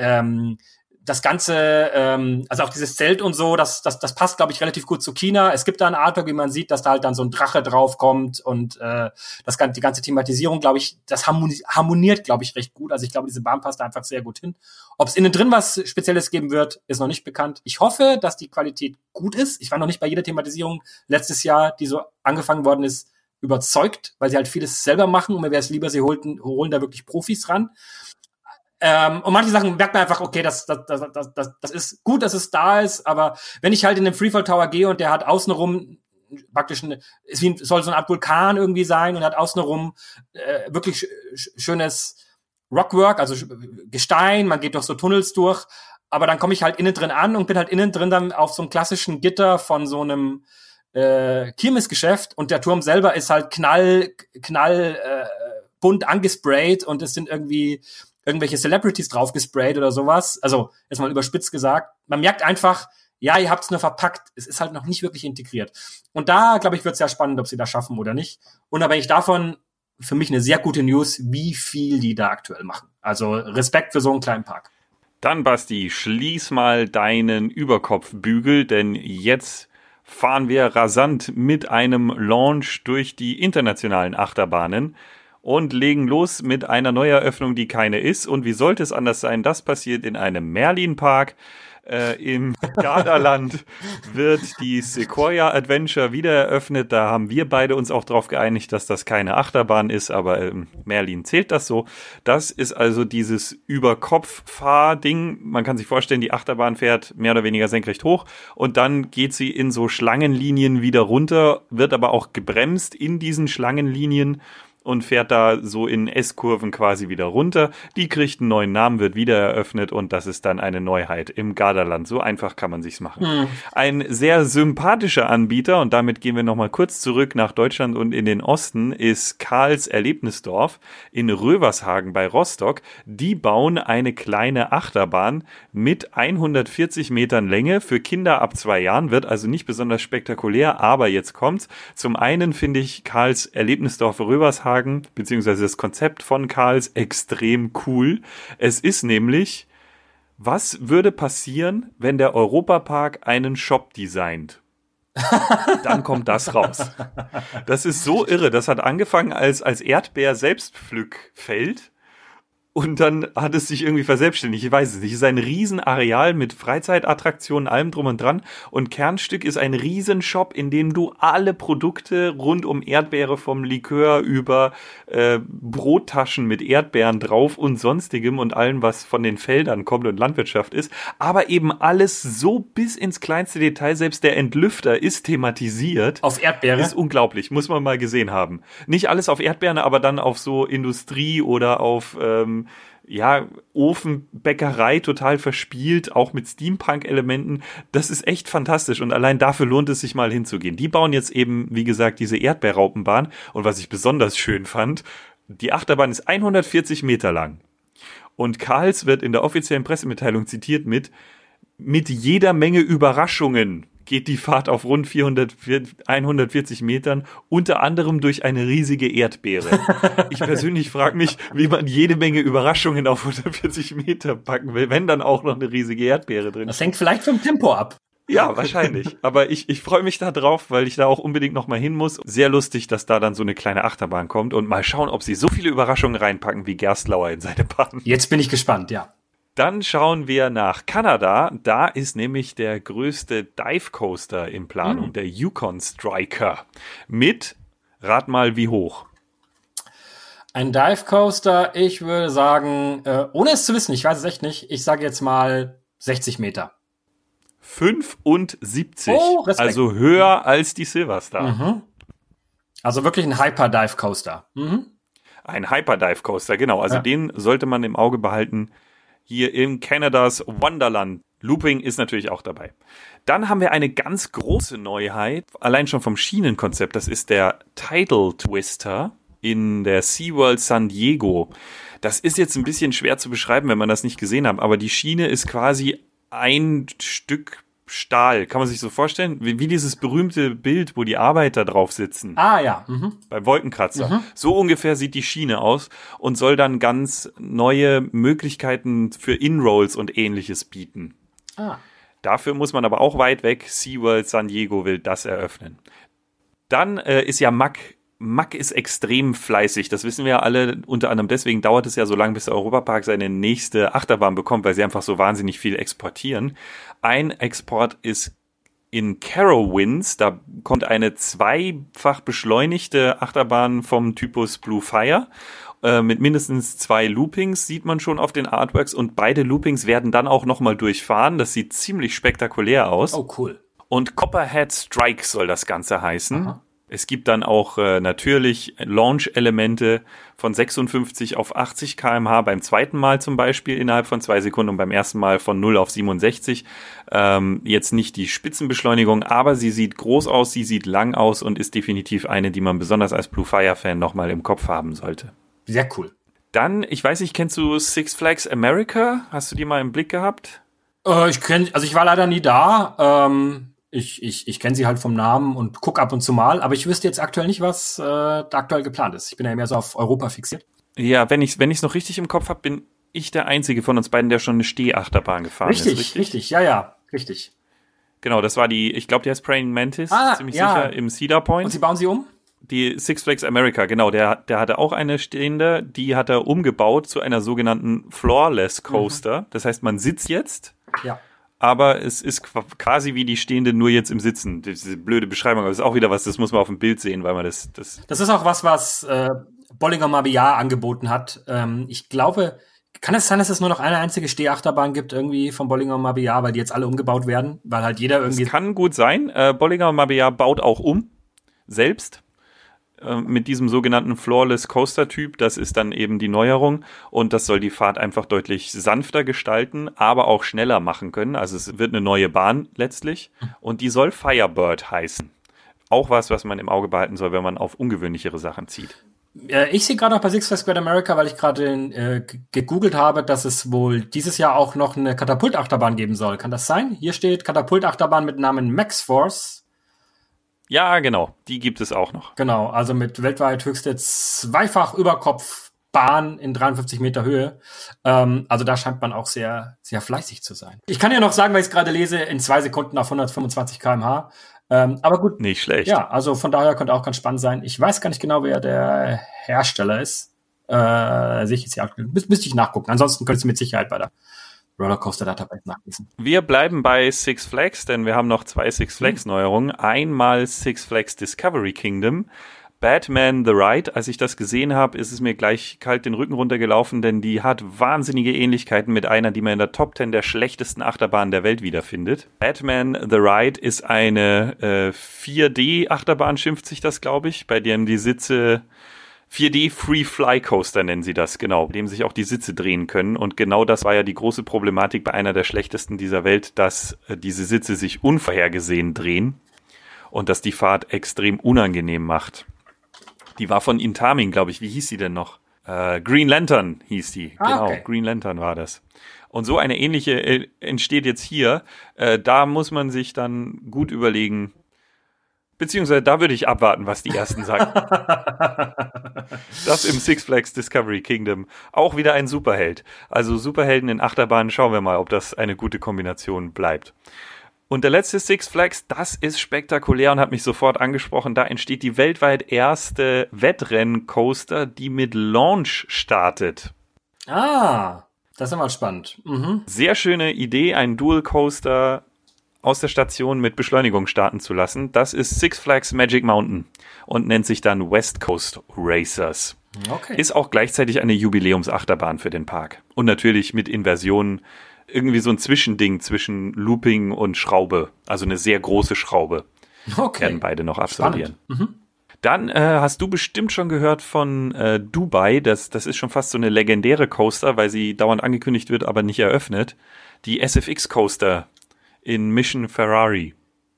das Ganze, also auch dieses Zelt und so, das passt, glaube ich, relativ gut zu China. Es gibt da ein Artwork, wie man sieht, dass da halt dann so ein Drache draufkommt und die ganze Thematisierung, glaube ich, das harmoniert, glaube ich, recht gut. Also ich glaube, diese Bahn passt da einfach sehr gut hin. Ob es innen drin was Spezielles geben wird, ist noch nicht bekannt. Ich hoffe, dass die Qualität gut ist. Ich war noch nicht bei jeder Thematisierung letztes Jahr, die so angefangen worden ist, überzeugt, weil sie halt vieles selber machen und mir wäre es lieber, sie holen da wirklich Profis ran. Und manche Sachen merkt man einfach, okay, das ist gut, dass es da ist, aber wenn ich halt in den Freefall Tower gehe und der hat außenrum praktisch soll so eine Art Vulkan irgendwie sein und hat außenrum wirklich schönes Rockwork, also Gestein, man geht durch so Tunnels durch, aber dann komme ich halt innen drin an und bin halt innen drin dann auf so einem klassischen Gitter von so einem Kirmesgeschäft und der Turm selber ist halt bunt angesprayt und es sind irgendwelche Celebrities drauf gesprayt oder sowas. Also, jetzt mal überspitzt gesagt. Man merkt einfach, ja, ihr habt es nur verpackt. Es ist halt noch nicht wirklich integriert. Und da, glaube ich, wird es ja spannend, ob sie das schaffen oder nicht. Unabhängig davon, für mich eine sehr gute News, wie viel die da aktuell machen. Also, Respekt für so einen kleinen Park. Dann, Basti, schließ mal deinen Überkopfbügel, denn jetzt fahren wir rasant mit einem Launch durch die internationalen Achterbahnen und legen los mit einer Neueröffnung, die keine ist. Und wie sollte es anders sein? Das passiert in einem Merlin-Park. Im Gardaland wird die Sequoia Adventure wieder eröffnet. Da haben wir beide uns auch darauf geeinigt, dass das keine Achterbahn ist, aber Merlin zählt das so. Das ist also dieses Über-Kopf-Fahr-Ding. Man kann sich vorstellen, die Achterbahn fährt mehr oder weniger senkrecht hoch und dann geht sie in so Schlangenlinien wieder runter, wird aber auch gebremst in diesen Schlangenlinien. und fährt da so in S-Kurven quasi wieder runter. Die kriegt einen neuen Namen, wird wieder eröffnet und das ist dann eine Neuheit im Gardaland. So einfach kann man sich's machen. Ein sehr sympathischer Anbieter, und damit gehen wir nochmal kurz zurück nach Deutschland und in den Osten, ist Karls Erlebnisdorf in Rövershagen bei Rostock. Die bauen eine kleine Achterbahn mit 140 Metern Länge für Kinder ab 2 Jahren, wird also nicht besonders spektakulär, aber jetzt kommt's. Zum einen finde ich Karls Erlebnisdorf Rövershagen beziehungsweise das Konzept von Karls extrem cool. Es ist nämlich, was würde passieren, wenn der Europapark einen Shop designt? Dann kommt das raus. Das ist so irre. Das hat angefangen als Erdbeer-Selbstpflückfeld. Und dann hat es sich irgendwie verselbstständigt. Ich weiß es nicht. Es ist ein Riesenareal mit Freizeitattraktionen, allem drum und dran. Und Kernstück ist ein Riesenshop, in dem du alle Produkte rund um Erdbeere, vom Likör über Brottaschen mit Erdbeeren drauf und sonstigem und allem, was von den Feldern kommt und Landwirtschaft ist. Aber eben alles so bis ins kleinste Detail. Selbst der Entlüfter ist thematisiert. Auf Erdbeere? Ist unglaublich. Muss man mal gesehen haben. Nicht alles auf Erdbeeren, aber dann auf so Industrie oder auf Ofenbäckerei total verspielt, auch mit Steampunk-Elementen. Das ist echt fantastisch und allein dafür lohnt es sich mal hinzugehen. Die bauen jetzt eben, wie gesagt, diese Erdbeerraupenbahn und was ich besonders schön fand, die Achterbahn ist 140 Meter lang und Karls wird in der offiziellen Pressemitteilung zitiert mit jeder Menge Überraschungen geht die Fahrt auf rund 140 Metern, unter anderem durch eine riesige Erdbeere. Ich persönlich frage mich, wie man jede Menge Überraschungen auf 140 Meter packen will, wenn dann auch noch eine riesige Erdbeere drin ist. Das hängt vielleicht vom Tempo ab. Ja, wahrscheinlich. Aber ich freue mich da drauf, weil ich da auch unbedingt noch mal hin muss. Sehr lustig, dass da dann so eine kleine Achterbahn kommt und mal schauen, ob sie so viele Überraschungen reinpacken wie Gerstlauer in seine Bahn. Jetzt bin ich gespannt, ja. Dann schauen wir nach Kanada. Da ist nämlich der größte Dive Coaster in Planung, der Yukon Striker. Mit, rat mal wie hoch. Ein Dive Coaster, ich würde sagen, ohne es zu wissen, ich weiß es echt nicht, ich sage jetzt mal 60 Meter. 75. Oh, Respekt. Also höher als die Silverstar. Also wirklich ein Hyper-Dive Coaster. Ein Hyper-Dive Coaster, genau. Also den sollte man im Auge behalten. Hier in Kanadas Wonderland. Looping ist natürlich auch dabei. Dann haben wir eine ganz große Neuheit, allein schon vom Schienenkonzept. Das ist der Tidal Twister in der SeaWorld San Diego. Das ist jetzt ein bisschen schwer zu beschreiben, wenn man das nicht gesehen hat, aber die Schiene ist quasi ein Stück Stahl. Kann man sich so vorstellen? Wie dieses berühmte Bild, wo die Arbeiter drauf sitzen. Ah, ja. Beim Wolkenkratzer. So ungefähr sieht die Schiene aus und soll dann ganz neue Möglichkeiten für In-Rolls und Ähnliches bieten. Dafür muss man aber auch weit weg. SeaWorld San Diego will das eröffnen. Dann ist ja Mack ist extrem fleißig, das wissen wir ja alle, unter anderem deswegen dauert es ja so lange, bis der Europapark seine nächste Achterbahn bekommt, weil sie einfach so wahnsinnig viel exportieren. Ein Export ist in Carowinds, da kommt eine zweifach beschleunigte Achterbahn vom Typus Blue Fire mit mindestens 2 Loopings, sieht man schon auf den Artworks und beide Loopings werden dann auch nochmal durchfahren, das sieht ziemlich spektakulär aus. Oh, cool. Und Copperhead Strike soll das Ganze heißen. Aha. Es gibt dann auch natürlich Launch-Elemente von 56 auf 80 km/h beim zweiten Mal zum Beispiel innerhalb von 2 Sekunden und beim ersten Mal von 0 auf 67. Jetzt nicht die Spitzenbeschleunigung, aber sie sieht groß aus, sie sieht lang aus und ist definitiv eine, die man besonders als Blue Fire-Fan nochmal im Kopf haben sollte. Sehr cool. Dann, ich weiß nicht, kennst du Six Flags America? Hast du die mal im Blick gehabt? Ich war leider nie da. Ich kenne sie halt vom Namen und guck ab und zu mal, aber ich wüsste jetzt aktuell nicht, was da aktuell geplant ist. Ich bin ja mehr so auf Europa fixiert. Ja, wenn ich's noch richtig im Kopf habe, bin ich der Einzige von uns beiden, der schon eine Stehachterbahn gefahren ist. Richtig, ja, richtig. Genau, das war ich glaube, die heißt Praying Mantis, ziemlich sicher, im Cedar Point. Und sie bauen sie um? Die Six Flags America, genau, der hatte auch eine stehende, die hat er umgebaut zu einer sogenannten Floorless Coaster. Das heißt, man sitzt jetzt. Ja. Aber es ist quasi wie die stehende, nur jetzt im Sitzen. Diese blöde Beschreibung, aber das ist auch wieder was, das muss man auf dem Bild sehen, weil man das ist auch was Bollinger Mabillard angeboten hat. Ich glaube, kann es sein, dass es nur noch eine einzige Stehachterbahn gibt irgendwie von Bollinger Mabillard, weil die jetzt alle umgebaut werden? Weil halt jeder irgendwie... Das kann gut sein. Bollinger Mabillard baut auch um. Selbst. mit diesem sogenannten Floorless Coaster Typ. Das ist dann eben die Neuerung und das soll die Fahrt einfach deutlich sanfter gestalten, aber auch schneller machen können. Also es wird eine neue Bahn letztlich und die soll Firebird heißen. Auch was man im Auge behalten soll, wenn man auf ungewöhnlichere Sachen zieht. Ich sehe gerade noch bei Six Flags Great America, weil ich gerade gegoogelt habe, dass es wohl dieses Jahr auch noch eine Katapultachterbahn geben soll. Kann das sein? Hier steht Katapultachterbahn mit Namen Max Force. Ja, genau. Die gibt es auch noch. Genau, also mit weltweit höchste Zweifach-Überkopfbahn in 53 Meter Höhe. Also da scheint man auch sehr, sehr fleißig zu sein. Ich kann ja noch sagen, weil ich es gerade lese, in 2 Sekunden auf 125 km/h. Aber gut. Nicht schlecht. Ja, also von daher könnte auch ganz spannend sein. Ich weiß gar nicht genau, wer der Hersteller ist. Sehe ich jetzt hier. Müsste ich nachgucken. Ansonsten könntest du mit Sicherheit bei der Rollercoaster Database nachlesen. Wir bleiben bei Six Flags, denn wir haben noch 2 Six Flags Neuerungen. Einmal Six Flags Discovery Kingdom. Batman the Ride, als ich das gesehen habe, ist es mir gleich kalt den Rücken runtergelaufen, denn die hat wahnsinnige Ähnlichkeiten mit einer, die man in der Top 10 der schlechtesten Achterbahnen der Welt wiederfindet. Batman the Ride ist eine 4D-Achterbahn, schimpft sich das, glaube ich, bei dem die Sitze 4D Free Fly Coaster nennen sie das, genau, bei dem sich auch die Sitze drehen können. Und genau das war ja die große Problematik bei einer der schlechtesten dieser Welt, dass diese Sitze sich unvorhergesehen drehen und dass die Fahrt extrem unangenehm macht. Die war von Intamin, glaube ich. Wie hieß die denn noch? Green Lantern hieß die. Genau, okay. Green Lantern war das. Und so eine ähnliche entsteht jetzt hier. Da muss man sich dann gut überlegen, beziehungsweise da würde ich abwarten, was die Ersten sagen. Das im Six Flags Discovery Kingdom. Auch wieder ein Superheld. Also Superhelden in Achterbahnen, schauen wir mal, ob das eine gute Kombination bleibt. Und der letzte Six Flags, das ist spektakulär und hat mich sofort angesprochen. Da entsteht die weltweit erste Wettrennen-Coaster, die mit Launch startet. Ah, das ist mal spannend. Mhm. Sehr schöne Idee, einen Dual-Coaster aus der Station mit Beschleunigung starten zu lassen. Das ist Six Flags Magic Mountain und nennt sich dann West Coast Racers. Okay. Ist auch gleichzeitig eine Jubiläumsachterbahn für den Park. Und natürlich mit Inversionen. Irgendwie so ein Zwischending zwischen Looping und Schraube. Also eine sehr große Schraube. Okay. Werden beide noch absolvieren. Mhm. Dann hast du bestimmt schon gehört von Dubai. Das ist schon fast so eine legendäre Coaster, weil sie dauernd angekündigt wird, aber nicht eröffnet. Die SFX Coaster in Mission Ferrari.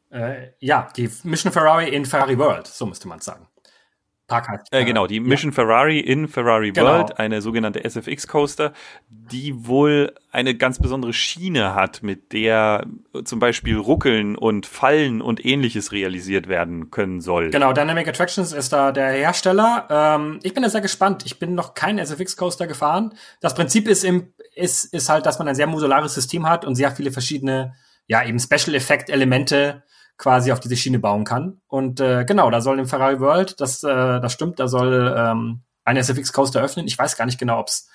Ja, die Mission Ferrari in Ferrari World, so müsste man sagen. Park heißt, genau, die Mission Ferrari in Ferrari Genau. World, eine sogenannte SFX-Coaster, die wohl eine ganz besondere Schiene hat, mit der zum Beispiel Ruckeln und Fallen und Ähnliches realisiert werden können soll. Genau, Dynamic Attractions ist da der Hersteller. Ich bin da sehr gespannt. Ich bin noch keinen SFX-Coaster gefahren. Das Prinzip ist halt, dass man ein sehr modulares System hat und sehr viele verschiedene, ja, eben Special-Effect-Elemente quasi auf diese Schiene bauen kann. Und genau, da soll im Ferrari World, das stimmt, da soll ein SFX-Coaster öffnen. Ich weiß gar nicht genau, ob es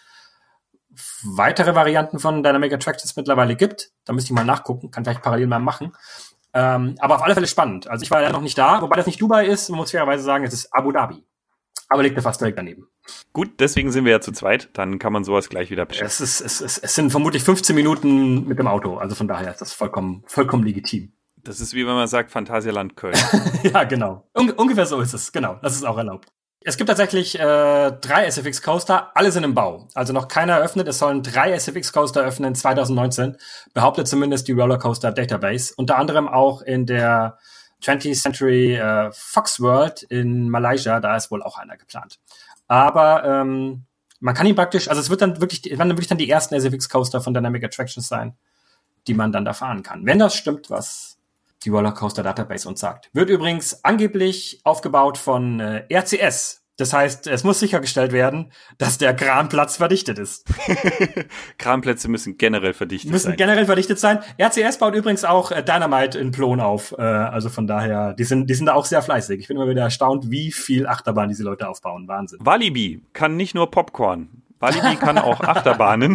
weitere Varianten von Dynamic Attractions mittlerweile gibt. Da müsste ich mal nachgucken, kann vielleicht parallel mal machen. Aber auf alle Fälle spannend. Also ich war ja noch nicht da, wobei das nicht Dubai ist, man muss fairerweise sagen, es ist Abu Dhabi. Aber liegt mir fast direkt daneben. Gut, deswegen sind wir ja zu zweit, dann kann man sowas gleich wieder beschäftigen. Es sind vermutlich 15 Minuten mit dem Auto, also von daher ist das vollkommen legitim. Das ist wie wenn man sagt Phantasialand Köln. Ja, genau. Ungefähr so ist es, genau. Das ist auch erlaubt. Es gibt tatsächlich 3 SFX-Coaster, alle sind im Bau. Also noch keiner eröffnet. Es sollen 3 SFX-Coaster öffnen 2019, behauptet zumindest die Rollercoaster Database. Unter anderem auch in der 20th Century Fox World in Malaysia, da ist wohl auch einer geplant. Aber man kann ihn praktisch, also es werden dann wirklich die ersten SFX-Coaster von Dynamic Attractions sein, die man dann da fahren kann. Wenn das stimmt, was die Rollercoaster Database uns sagt. Wird übrigens angeblich aufgebaut von RCS. Das heißt, es muss sichergestellt werden, dass der Kranplatz verdichtet ist. Kranplätze müssen generell verdichtet sein. RCS baut übrigens auch Dynamite in Plon auf. Also von daher, die sind da auch sehr fleißig. Ich bin immer wieder erstaunt, wie viel Achterbahn diese Leute aufbauen. Wahnsinn. Walibi kann nicht nur Popcorn. Walibi kann auch Achterbahnen.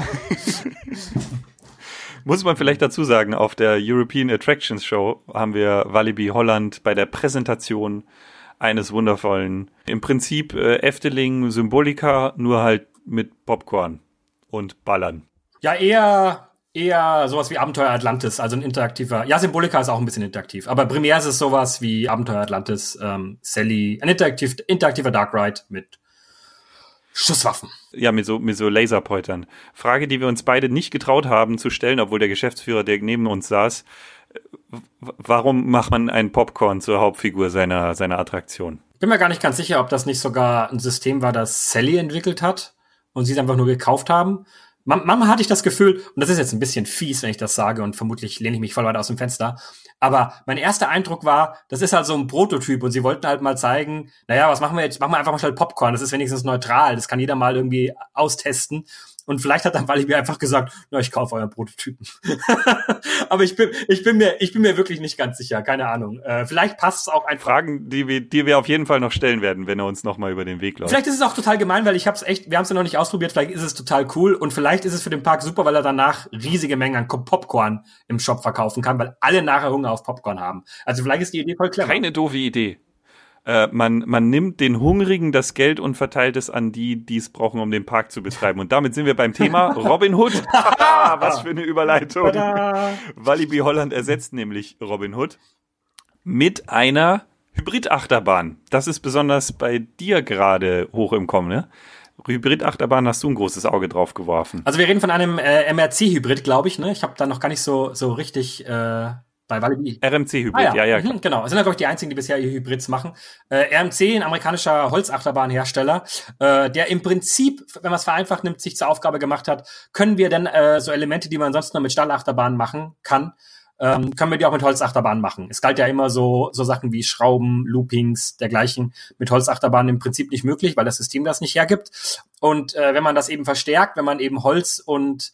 Muss man vielleicht dazu sagen, auf der European Attractions Show haben wir Walibi Holland bei der Präsentation eines wundervollen, im Prinzip Efteling Symbolika, nur halt mit Popcorn und Ballern. Ja, eher Eher sowas wie Abenteuer Atlantis, also ein interaktiver. Ja, Symbolica ist auch ein bisschen interaktiv, aber primär ist es sowas wie Abenteuer Atlantis, Sally, ein interaktiver Dark Ride mit Schusswaffen. Ja, mit so Laserpointern. Frage, die wir uns beide nicht getraut haben zu stellen, obwohl der Geschäftsführer, der neben uns saß, warum macht man einen Popcorn zur Hauptfigur seiner Attraktion? Ich bin mir gar nicht ganz sicher, ob das nicht sogar ein System war, das Sally entwickelt hat und sie es einfach nur gekauft haben. Manchmal hatte ich das Gefühl, und das ist jetzt ein bisschen fies, wenn ich das sage, und vermutlich lehne ich mich voll weit aus dem Fenster, aber mein erster Eindruck war, das ist halt so ein Prototyp und sie wollten halt mal zeigen, naja, was machen wir jetzt? Machen wir einfach mal schnell Popcorn, das ist wenigstens neutral, das kann jeder mal irgendwie austesten. Und vielleicht hat dann Walibi einfach gesagt, na, ich kaufe euren Prototypen. Aber ich bin mir wirklich nicht ganz sicher, keine Ahnung. Vielleicht passt es auch einfach. Fragen, die wir auf jeden Fall noch stellen werden, wenn er uns noch mal über den Weg läuft. Vielleicht ist es auch total gemein, weil wir haben es ja noch nicht ausprobiert, vielleicht ist es total cool und vielleicht ist es für den Park super, weil er danach riesige Mengen an Popcorn im Shop verkaufen kann, weil alle nachher Hunger auf Popcorn haben. Also vielleicht ist die Idee voll clever. Keine doofe Idee. Man nimmt den Hungrigen das Geld und verteilt es an die es brauchen, um den Park zu betreiben. Und damit sind wir beim Thema Robin Hood. Was für eine Überleitung. Walibi Holland ersetzt nämlich Robin Hood mit einer Hybrid-Achterbahn. Das ist besonders bei dir gerade hoch im Kommen, ne? Hybrid-Achterbahn, hast du ein großes Auge drauf geworfen. Also wir reden von einem MRC-Hybrid, glaube ich, ne? Ich habe da noch gar nicht so richtig bei Walibi. RMC-Hybrid, ja. Genau, das sind ja, glaube ich, die einzigen, die bisher ihr Hybrids machen. RMC, ein amerikanischer Holzachterbahn-Hersteller, der im Prinzip, wenn man es vereinfacht nimmt, sich zur Aufgabe gemacht hat, können wir denn so Elemente, die man sonst nur mit Stallachterbahnen machen kann, können wir die auch mit Holzachterbahnen machen. Es galt ja immer so Sachen wie Schrauben, Loopings, dergleichen mit Holzachterbahnen im Prinzip nicht möglich, weil das System das nicht hergibt. Und wenn man das eben verstärkt, wenn man eben Holz und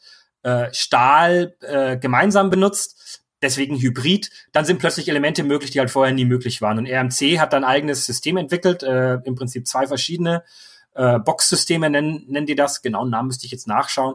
Stahl gemeinsam benutzt, deswegen Hybrid, dann sind plötzlich Elemente möglich, die halt vorher nie möglich waren. Und RMC hat dann ein eigenes System entwickelt, im Prinzip 2 verschiedene Box-Systeme nennen die das. Genauen Namen müsste ich jetzt nachschauen.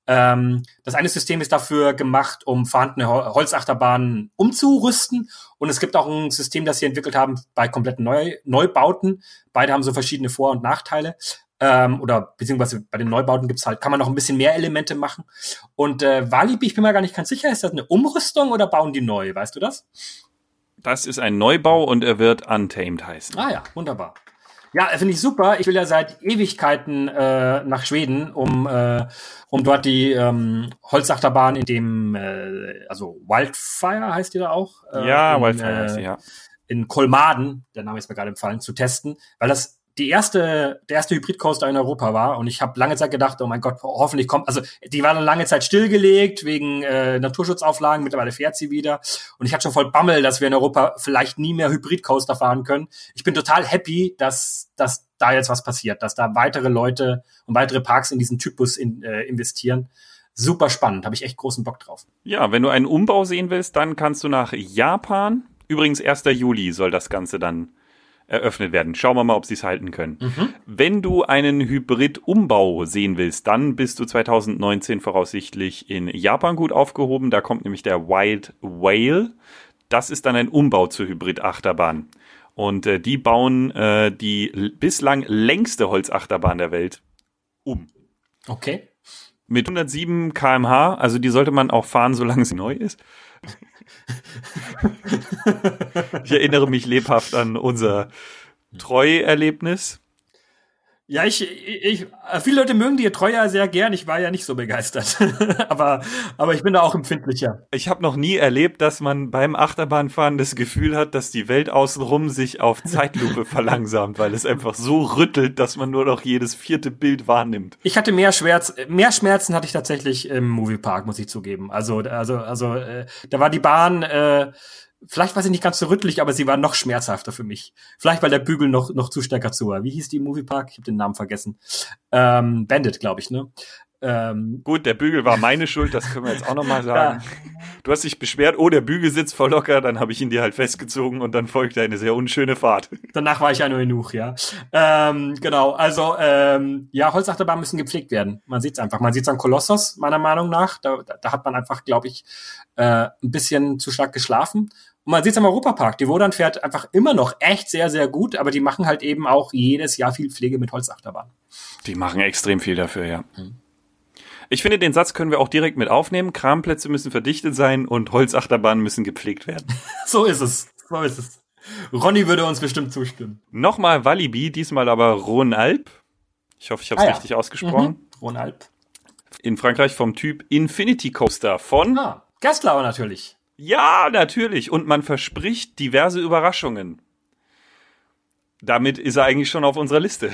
Das eine System ist dafür gemacht, um vorhandene Holzachterbahnen umzurüsten. Und es gibt auch ein System, das sie entwickelt haben bei kompletten Neubauten. Beide haben so verschiedene Vor- und Nachteile. Oder beziehungsweise bei den Neubauten kann man noch ein bisschen mehr Elemente machen. Und Walibi, ich bin mir gar nicht ganz sicher, ist das eine Umrüstung oder bauen die neu? Weißt du das? Das ist ein Neubau und er wird Untamed heißen. Ah ja, wunderbar. Ja, finde ich super. Ich will ja seit Ewigkeiten nach Schweden, um dort die Holzachterbahn in dem, also Wildfire heißt die da auch? Wildfire heißt die, ja. In Kolmaden, der Name ist mir gerade empfallen, zu testen, weil das der erste Hybrid-Coaster in Europa war und ich habe lange Zeit gedacht, oh mein Gott, hoffentlich kommt, also die war dann lange Zeit stillgelegt wegen Naturschutzauflagen, mittlerweile fährt sie wieder und ich hatte schon voll Bammel, dass wir in Europa vielleicht nie mehr Hybrid-Coaster fahren können. Ich bin total happy, dass da jetzt was passiert, dass da weitere Leute und weitere Parks in diesen Typus investieren. Super spannend, habe ich echt großen Bock drauf. Ja, wenn du einen Umbau sehen willst, dann kannst du nach Japan. Übrigens 1. Juli soll das Ganze dann eröffnet werden. Schauen wir mal, ob sie es halten können. Wenn du einen Hybrid-Umbau sehen willst, dann bist du 2019 voraussichtlich in Japan gut aufgehoben. Da kommt nämlich der Wild Whale. Das ist dann ein Umbau zur Hybrid-Achterbahn. Und die bauen die bislang längste Holzachterbahn der Welt um. Okay. Mit 107 km/h, also die sollte man auch fahren, solange sie neu ist. Ich erinnere mich lebhaft an unser Treu-Erlebnis. Ja, viele Leute mögen die Treue sehr gern. Ich war ja nicht so begeistert. aber ich bin da auch empfindlicher. Ich habe noch nie erlebt, dass man beim Achterbahnfahren das Gefühl hat, dass die Welt außenrum sich auf Zeitlupe verlangsamt, weil es einfach so rüttelt, dass man nur noch jedes 4. Bild wahrnimmt. Ich hatte mehr Schmerzen hatte ich tatsächlich im Moviepark, muss ich zugeben. Also da war die Bahn vielleicht war sie nicht ganz so rüttelig, aber sie war noch schmerzhafter für mich. Vielleicht, weil der Bügel noch zu stärker zu war. Wie hieß die im Moviepark? Ich habe den Namen vergessen. Bandit, glaube ich, ne? Gut, der Bügel war meine Schuld, das können wir jetzt auch nochmal sagen. Ja. Du hast dich beschwert, der Bügel sitzt voll locker, dann habe ich ihn dir halt festgezogen und dann folgte eine sehr unschöne Fahrt. Danach war ich ja nur genug, ja. Genau, also Holzachterbahnen müssen gepflegt werden. Man sieht's einfach. Man sieht's an Kolossos, meiner Meinung nach. Da hat man einfach, glaube ich, ein bisschen zu stark geschlafen. Und man sieht's am Europapark. Die Wodan fährt einfach immer noch echt sehr, sehr gut, aber die machen halt eben auch jedes Jahr viel Pflege mit Holzachterbahnen. Die machen extrem viel dafür, ja. Ich finde, den Satz können wir auch direkt mit aufnehmen. Kramplätze müssen verdichtet sein und Holzachterbahnen müssen gepflegt werden. So ist es. So ist es. Ronny würde uns bestimmt zustimmen. Nochmal Walibi, diesmal aber Rhône-Alpes. Ich hoffe, ich habe es richtig ausgesprochen. Rhône-Alpes. In Frankreich vom Typ Infinity Coaster von... Gerstlauer natürlich. Ja, natürlich. Und man verspricht diverse Überraschungen. Damit ist er eigentlich schon auf unserer Liste.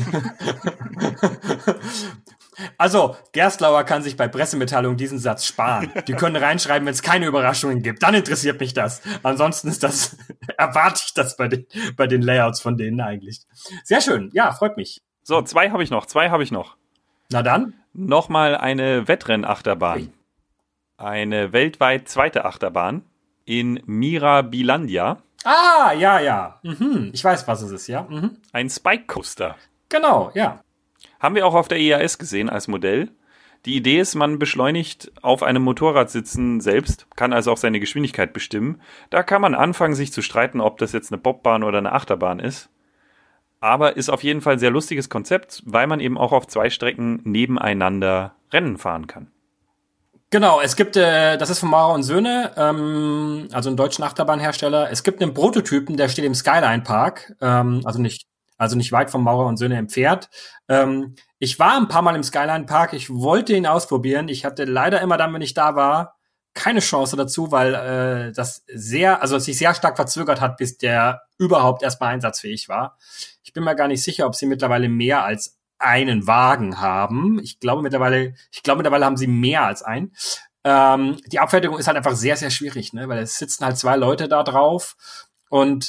Also, Gerstlauer kann sich bei Pressemitteilungen diesen Satz sparen. Die können reinschreiben, wenn es keine Überraschungen gibt. Dann interessiert mich das. Ansonsten erwarte ich das bei den Layouts von denen eigentlich. Sehr schön. Ja, freut mich. So, zwei habe ich noch. Na dann. Nochmal eine Wettrennachterbahn. Eine weltweit zweite Achterbahn in Mirabilandia. Ah, ja. Ich weiß, was es ist, ja. Ein Spike Coaster. Genau, ja. Haben wir auch auf der IAS gesehen als Modell. Die Idee ist, man beschleunigt auf einem Motorrad sitzen selbst, kann also auch seine Geschwindigkeit bestimmen. Da kann man anfangen, sich zu streiten, ob das jetzt eine Bobbahn oder eine Achterbahn ist. Aber ist auf jeden Fall ein sehr lustiges Konzept, weil man eben auch auf 2 Strecken nebeneinander Rennen fahren kann. Genau, es gibt, das ist von Maurer und Söhne, also ein deutschen Achterbahnhersteller. Es gibt einen Prototypen, der steht im Skyline Park, also nicht weit vom Maurer und Söhne entfernt. Ich war ein paar Mal im Skyline Park, ich wollte ihn ausprobieren. Ich hatte leider immer dann, wenn ich da war, keine Chance dazu, weil sich sehr stark verzögert hat, bis der überhaupt erstmal einsatzfähig war. Ich bin mir gar nicht sicher, ob sie mittlerweile mehr als einen Wagen haben. Ich glaube mittlerweile haben sie mehr als einen. Die Abfertigung ist halt einfach sehr, sehr schwierig, ne, weil es sitzen halt 2 Leute da drauf und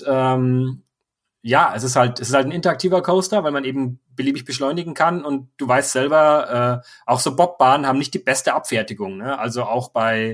es ist halt ein interaktiver Coaster, weil man eben beliebig beschleunigen kann und du weißt selber, auch so Bobbahnen haben nicht die beste Abfertigung, ne? Also auch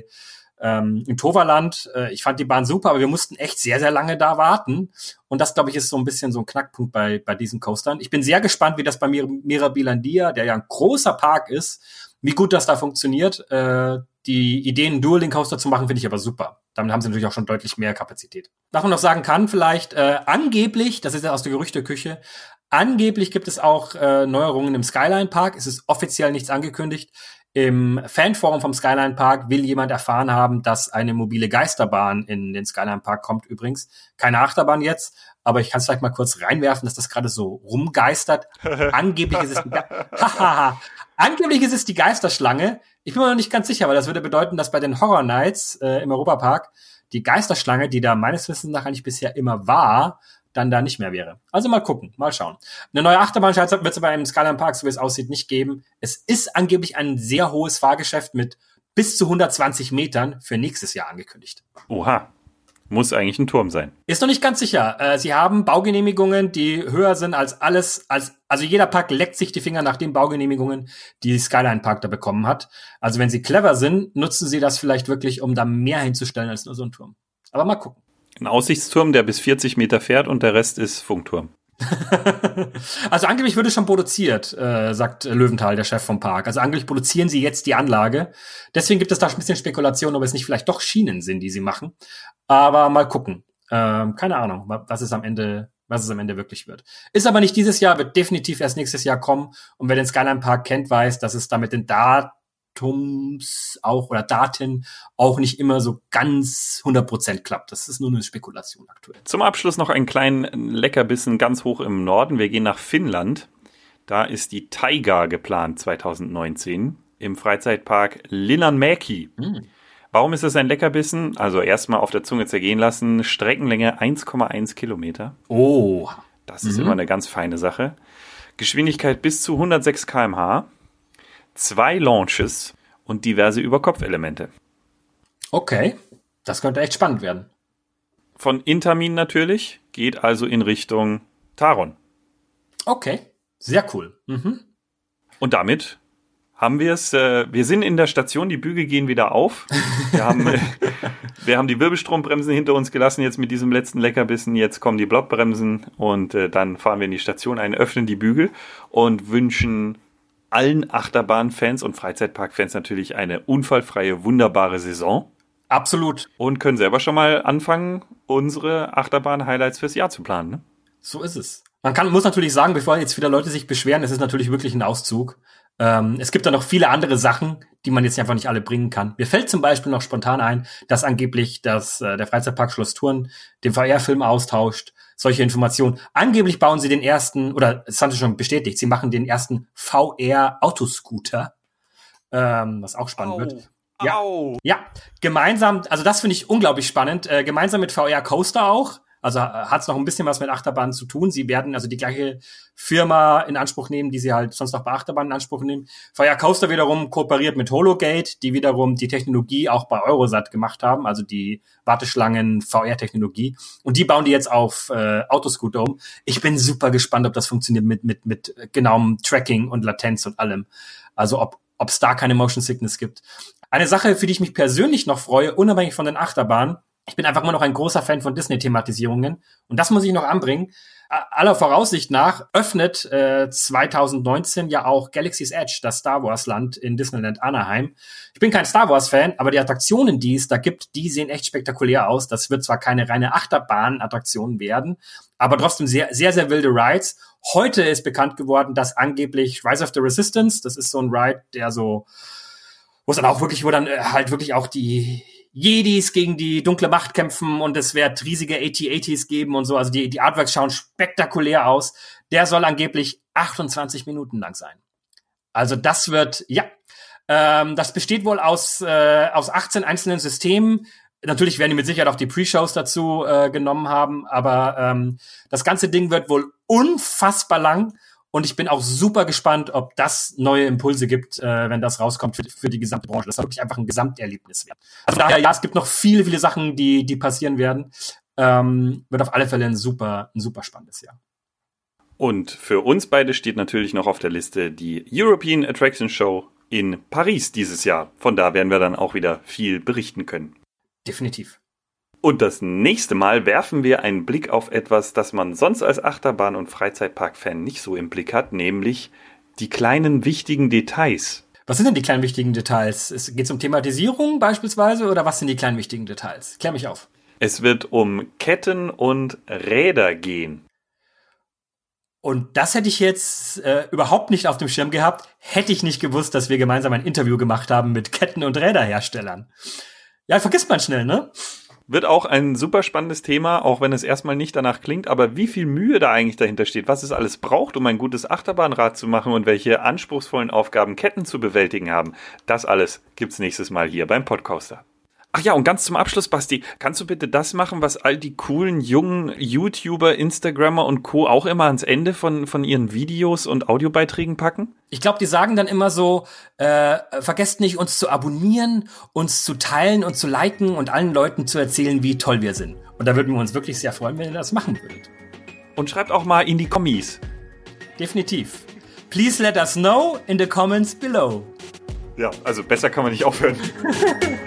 im Toverland, ich fand die Bahn super, aber wir mussten echt sehr, sehr lange da warten. Und das, glaube ich, ist so ein bisschen so ein Knackpunkt bei diesen Coastern. Ich bin sehr gespannt, wie das bei Mirabilandia, der ja ein großer Park ist, wie gut das da funktioniert. Die Idee, einen Dual-Link-Coaster zu machen, finde ich aber super. Damit haben sie natürlich auch schon deutlich mehr Kapazität. Was man noch sagen kann, vielleicht angeblich, das ist ja aus der Gerüchteküche, angeblich gibt es auch Neuerungen im Skyline Park. Es ist offiziell nichts angekündigt. Im Fanforum vom Skyline Park will jemand erfahren haben, dass eine mobile Geisterbahn in den Skyline Park kommt übrigens. Keine Achterbahn jetzt, aber ich kann es vielleicht mal kurz reinwerfen, dass das gerade so rumgeistert. Angeblich ist es die Geisterschlange. Ich bin mir noch nicht ganz sicher, weil das würde bedeuten, dass bei den Horror Nights im Europapark die Geisterschlange, die da meines Wissens nach eigentlich bisher immer war, dann da nicht mehr wäre. Also mal gucken, mal schauen. Eine neue Achterbahn wird es aber im Skyline Park, so wie es aussieht, nicht geben. Es ist angeblich ein sehr hohes Fahrgeschäft mit bis zu 120 Metern für nächstes Jahr angekündigt. Oha, muss eigentlich ein Turm sein. Ist noch nicht ganz sicher. Sie haben Baugenehmigungen, die höher sind als alles, also jeder Park leckt sich die Finger nach den Baugenehmigungen, die Skyline Park da bekommen hat. Also wenn sie clever sind, nutzen sie das vielleicht wirklich, um da mehr hinzustellen als nur so ein Turm. Aber mal gucken. Ein Aussichtsturm, der bis 40 Meter fährt und der Rest ist Funkturm. Also angeblich wird es schon produziert, sagt Löwenthal, der Chef vom Park. Also angeblich produzieren sie jetzt die Anlage. Deswegen gibt es da ein bisschen Spekulation, ob es nicht vielleicht doch Schienen sind, die sie machen. Aber mal gucken. Keine Ahnung, was es am Ende wirklich wird. Ist aber nicht dieses Jahr, wird definitiv erst nächstes Jahr kommen. Und wer den Skyline Park kennt, weiß, dass es da mit den Daten auch nicht immer so ganz 100% klappt. Das ist nur eine Spekulation aktuell. Zum Abschluss noch einen kleinen Leckerbissen ganz hoch im Norden. Wir gehen nach Finnland. Da ist die Taiga geplant 2019 im Freizeitpark Linnanmäki. Warum ist das ein Leckerbissen? Also erstmal auf der Zunge zergehen lassen. Streckenlänge 1,1 Kilometer. Oh. Das ist immer eine ganz feine Sache. Geschwindigkeit bis zu 106 km/h. 2 Launches und diverse Überkopfelemente. Okay, das könnte echt spannend werden. Von Intamin natürlich, geht also in Richtung Taron. Okay, sehr cool. Und damit haben wir es. Wir sind in der Station, die Bügel gehen wieder auf. Wir haben die Wirbelstrombremsen hinter uns gelassen, jetzt mit diesem letzten Leckerbissen. Jetzt kommen die Blockbremsen und dann fahren wir in die Station ein, öffnen die Bügel und wünschen allen Achterbahnfans und Freizeitparkfans natürlich eine unfallfreie, wunderbare Saison. Absolut. Und können selber schon mal anfangen, unsere Achterbahn-Highlights fürs Jahr zu planen. Ne? So ist es. Muss natürlich sagen, bevor jetzt wieder Leute sich beschweren, es ist natürlich wirklich ein Auszug. Es gibt da noch viele andere Sachen, die man jetzt einfach nicht alle bringen kann. Mir fällt zum Beispiel noch spontan ein, dass angeblich der Freizeitpark Schloss Thurn den VR-Film austauscht. Solche Informationen. Angeblich bauen sie den ersten, oder es haben sie schon bestätigt, sie machen den ersten VR-Autoscooter, was auch spannend wird. Ja, gemeinsam, also das finde ich unglaublich spannend, gemeinsam mit VR Coaster auch. Also hat es noch ein bisschen was mit Achterbahnen zu tun. Sie werden also die gleiche Firma in Anspruch nehmen, die sie halt sonst auch bei Achterbahnen in Anspruch nehmen. VR Coaster wiederum kooperiert mit Hologate, die wiederum die Technologie auch bei Eurosat gemacht haben, also die Warteschlangen-VR-Technologie. Und die bauen die jetzt auf Autoscooter um. Ich bin super gespannt, ob das funktioniert mit genauem Tracking und Latenz und allem. Also ob es da keine Motion Sickness gibt. Eine Sache, für die ich mich persönlich noch freue, unabhängig von den Achterbahnen, ich bin einfach immer noch ein großer Fan von Disney-Thematisierungen. Und das muss ich noch anbringen. Aller Voraussicht nach öffnet 2019 ja auch Galaxy's Edge, das Star Wars-Land in Disneyland Anaheim. Ich bin kein Star Wars-Fan, aber die Attraktionen, die es da gibt, die sehen echt spektakulär aus. Das wird zwar keine reine Achterbahn-Attraktion werden, aber trotzdem sehr, sehr, sehr wilde Rides. Heute ist bekannt geworden, dass angeblich Rise of the Resistance, das ist so ein Ride, der so, wo dann halt wirklich auch die Jedis gegen die dunkle Macht kämpfen und es wird riesige AT-ATs geben und so. Also die Artworks schauen spektakulär aus. Der soll angeblich 28 Minuten lang sein. Also das wird, das besteht wohl aus 18 einzelnen Systemen. Natürlich werden die mit Sicherheit auch die Pre-Shows dazu genommen haben, aber das ganze Ding wird wohl unfassbar lang. Und ich bin auch super gespannt, ob das neue Impulse gibt, wenn das rauskommt für die gesamte Branche. Das soll wirklich einfach ein Gesamterlebnis werden. Also daher, ja, es gibt noch viele, viele Sachen, die passieren werden. Wird auf alle Fälle ein super spannendes Jahr. Und für uns beide steht natürlich noch auf der Liste die European Attraction Show in Paris dieses Jahr. Von da werden wir dann auch wieder viel berichten können. Definitiv. Und das nächste Mal werfen wir einen Blick auf etwas, das man sonst als Achterbahn- und Freizeitpark-Fan nicht so im Blick hat, nämlich die kleinen wichtigen Details. Was sind denn die kleinen wichtigen Details? Geht es um Thematisierung beispielsweise oder was sind die kleinen wichtigen Details? Klär mich auf. Es wird um Ketten und Räder gehen. Und das hätte ich jetzt überhaupt nicht auf dem Schirm gehabt, hätte ich nicht gewusst, dass wir gemeinsam ein Interview gemacht haben mit Ketten- und Räderherstellern. Ja, vergisst man schnell, ne? Wird auch ein super spannendes Thema, auch wenn es erstmal nicht danach klingt, aber wie viel Mühe da eigentlich dahinter steht, was es alles braucht, um ein gutes Achterbahnrad zu machen und welche anspruchsvollen Aufgaben Ketten zu bewältigen haben, das alles gibt's nächstes Mal hier beim Podcaster. Ach ja, und ganz zum Abschluss, Basti, kannst du bitte das machen, was all die coolen, jungen YouTuber, Instagrammer und Co. auch immer ans Ende von ihren Videos und Audiobeiträgen packen? Ich glaube, die sagen dann immer so, vergesst nicht, uns zu abonnieren, uns zu teilen und zu liken und allen Leuten zu erzählen, wie toll wir sind. Und da würden wir uns wirklich sehr freuen, wenn ihr das machen würdet. Und schreibt auch mal in die Kommis. Definitiv. Please let us know in the comments below. Ja, also besser kann man nicht aufhören.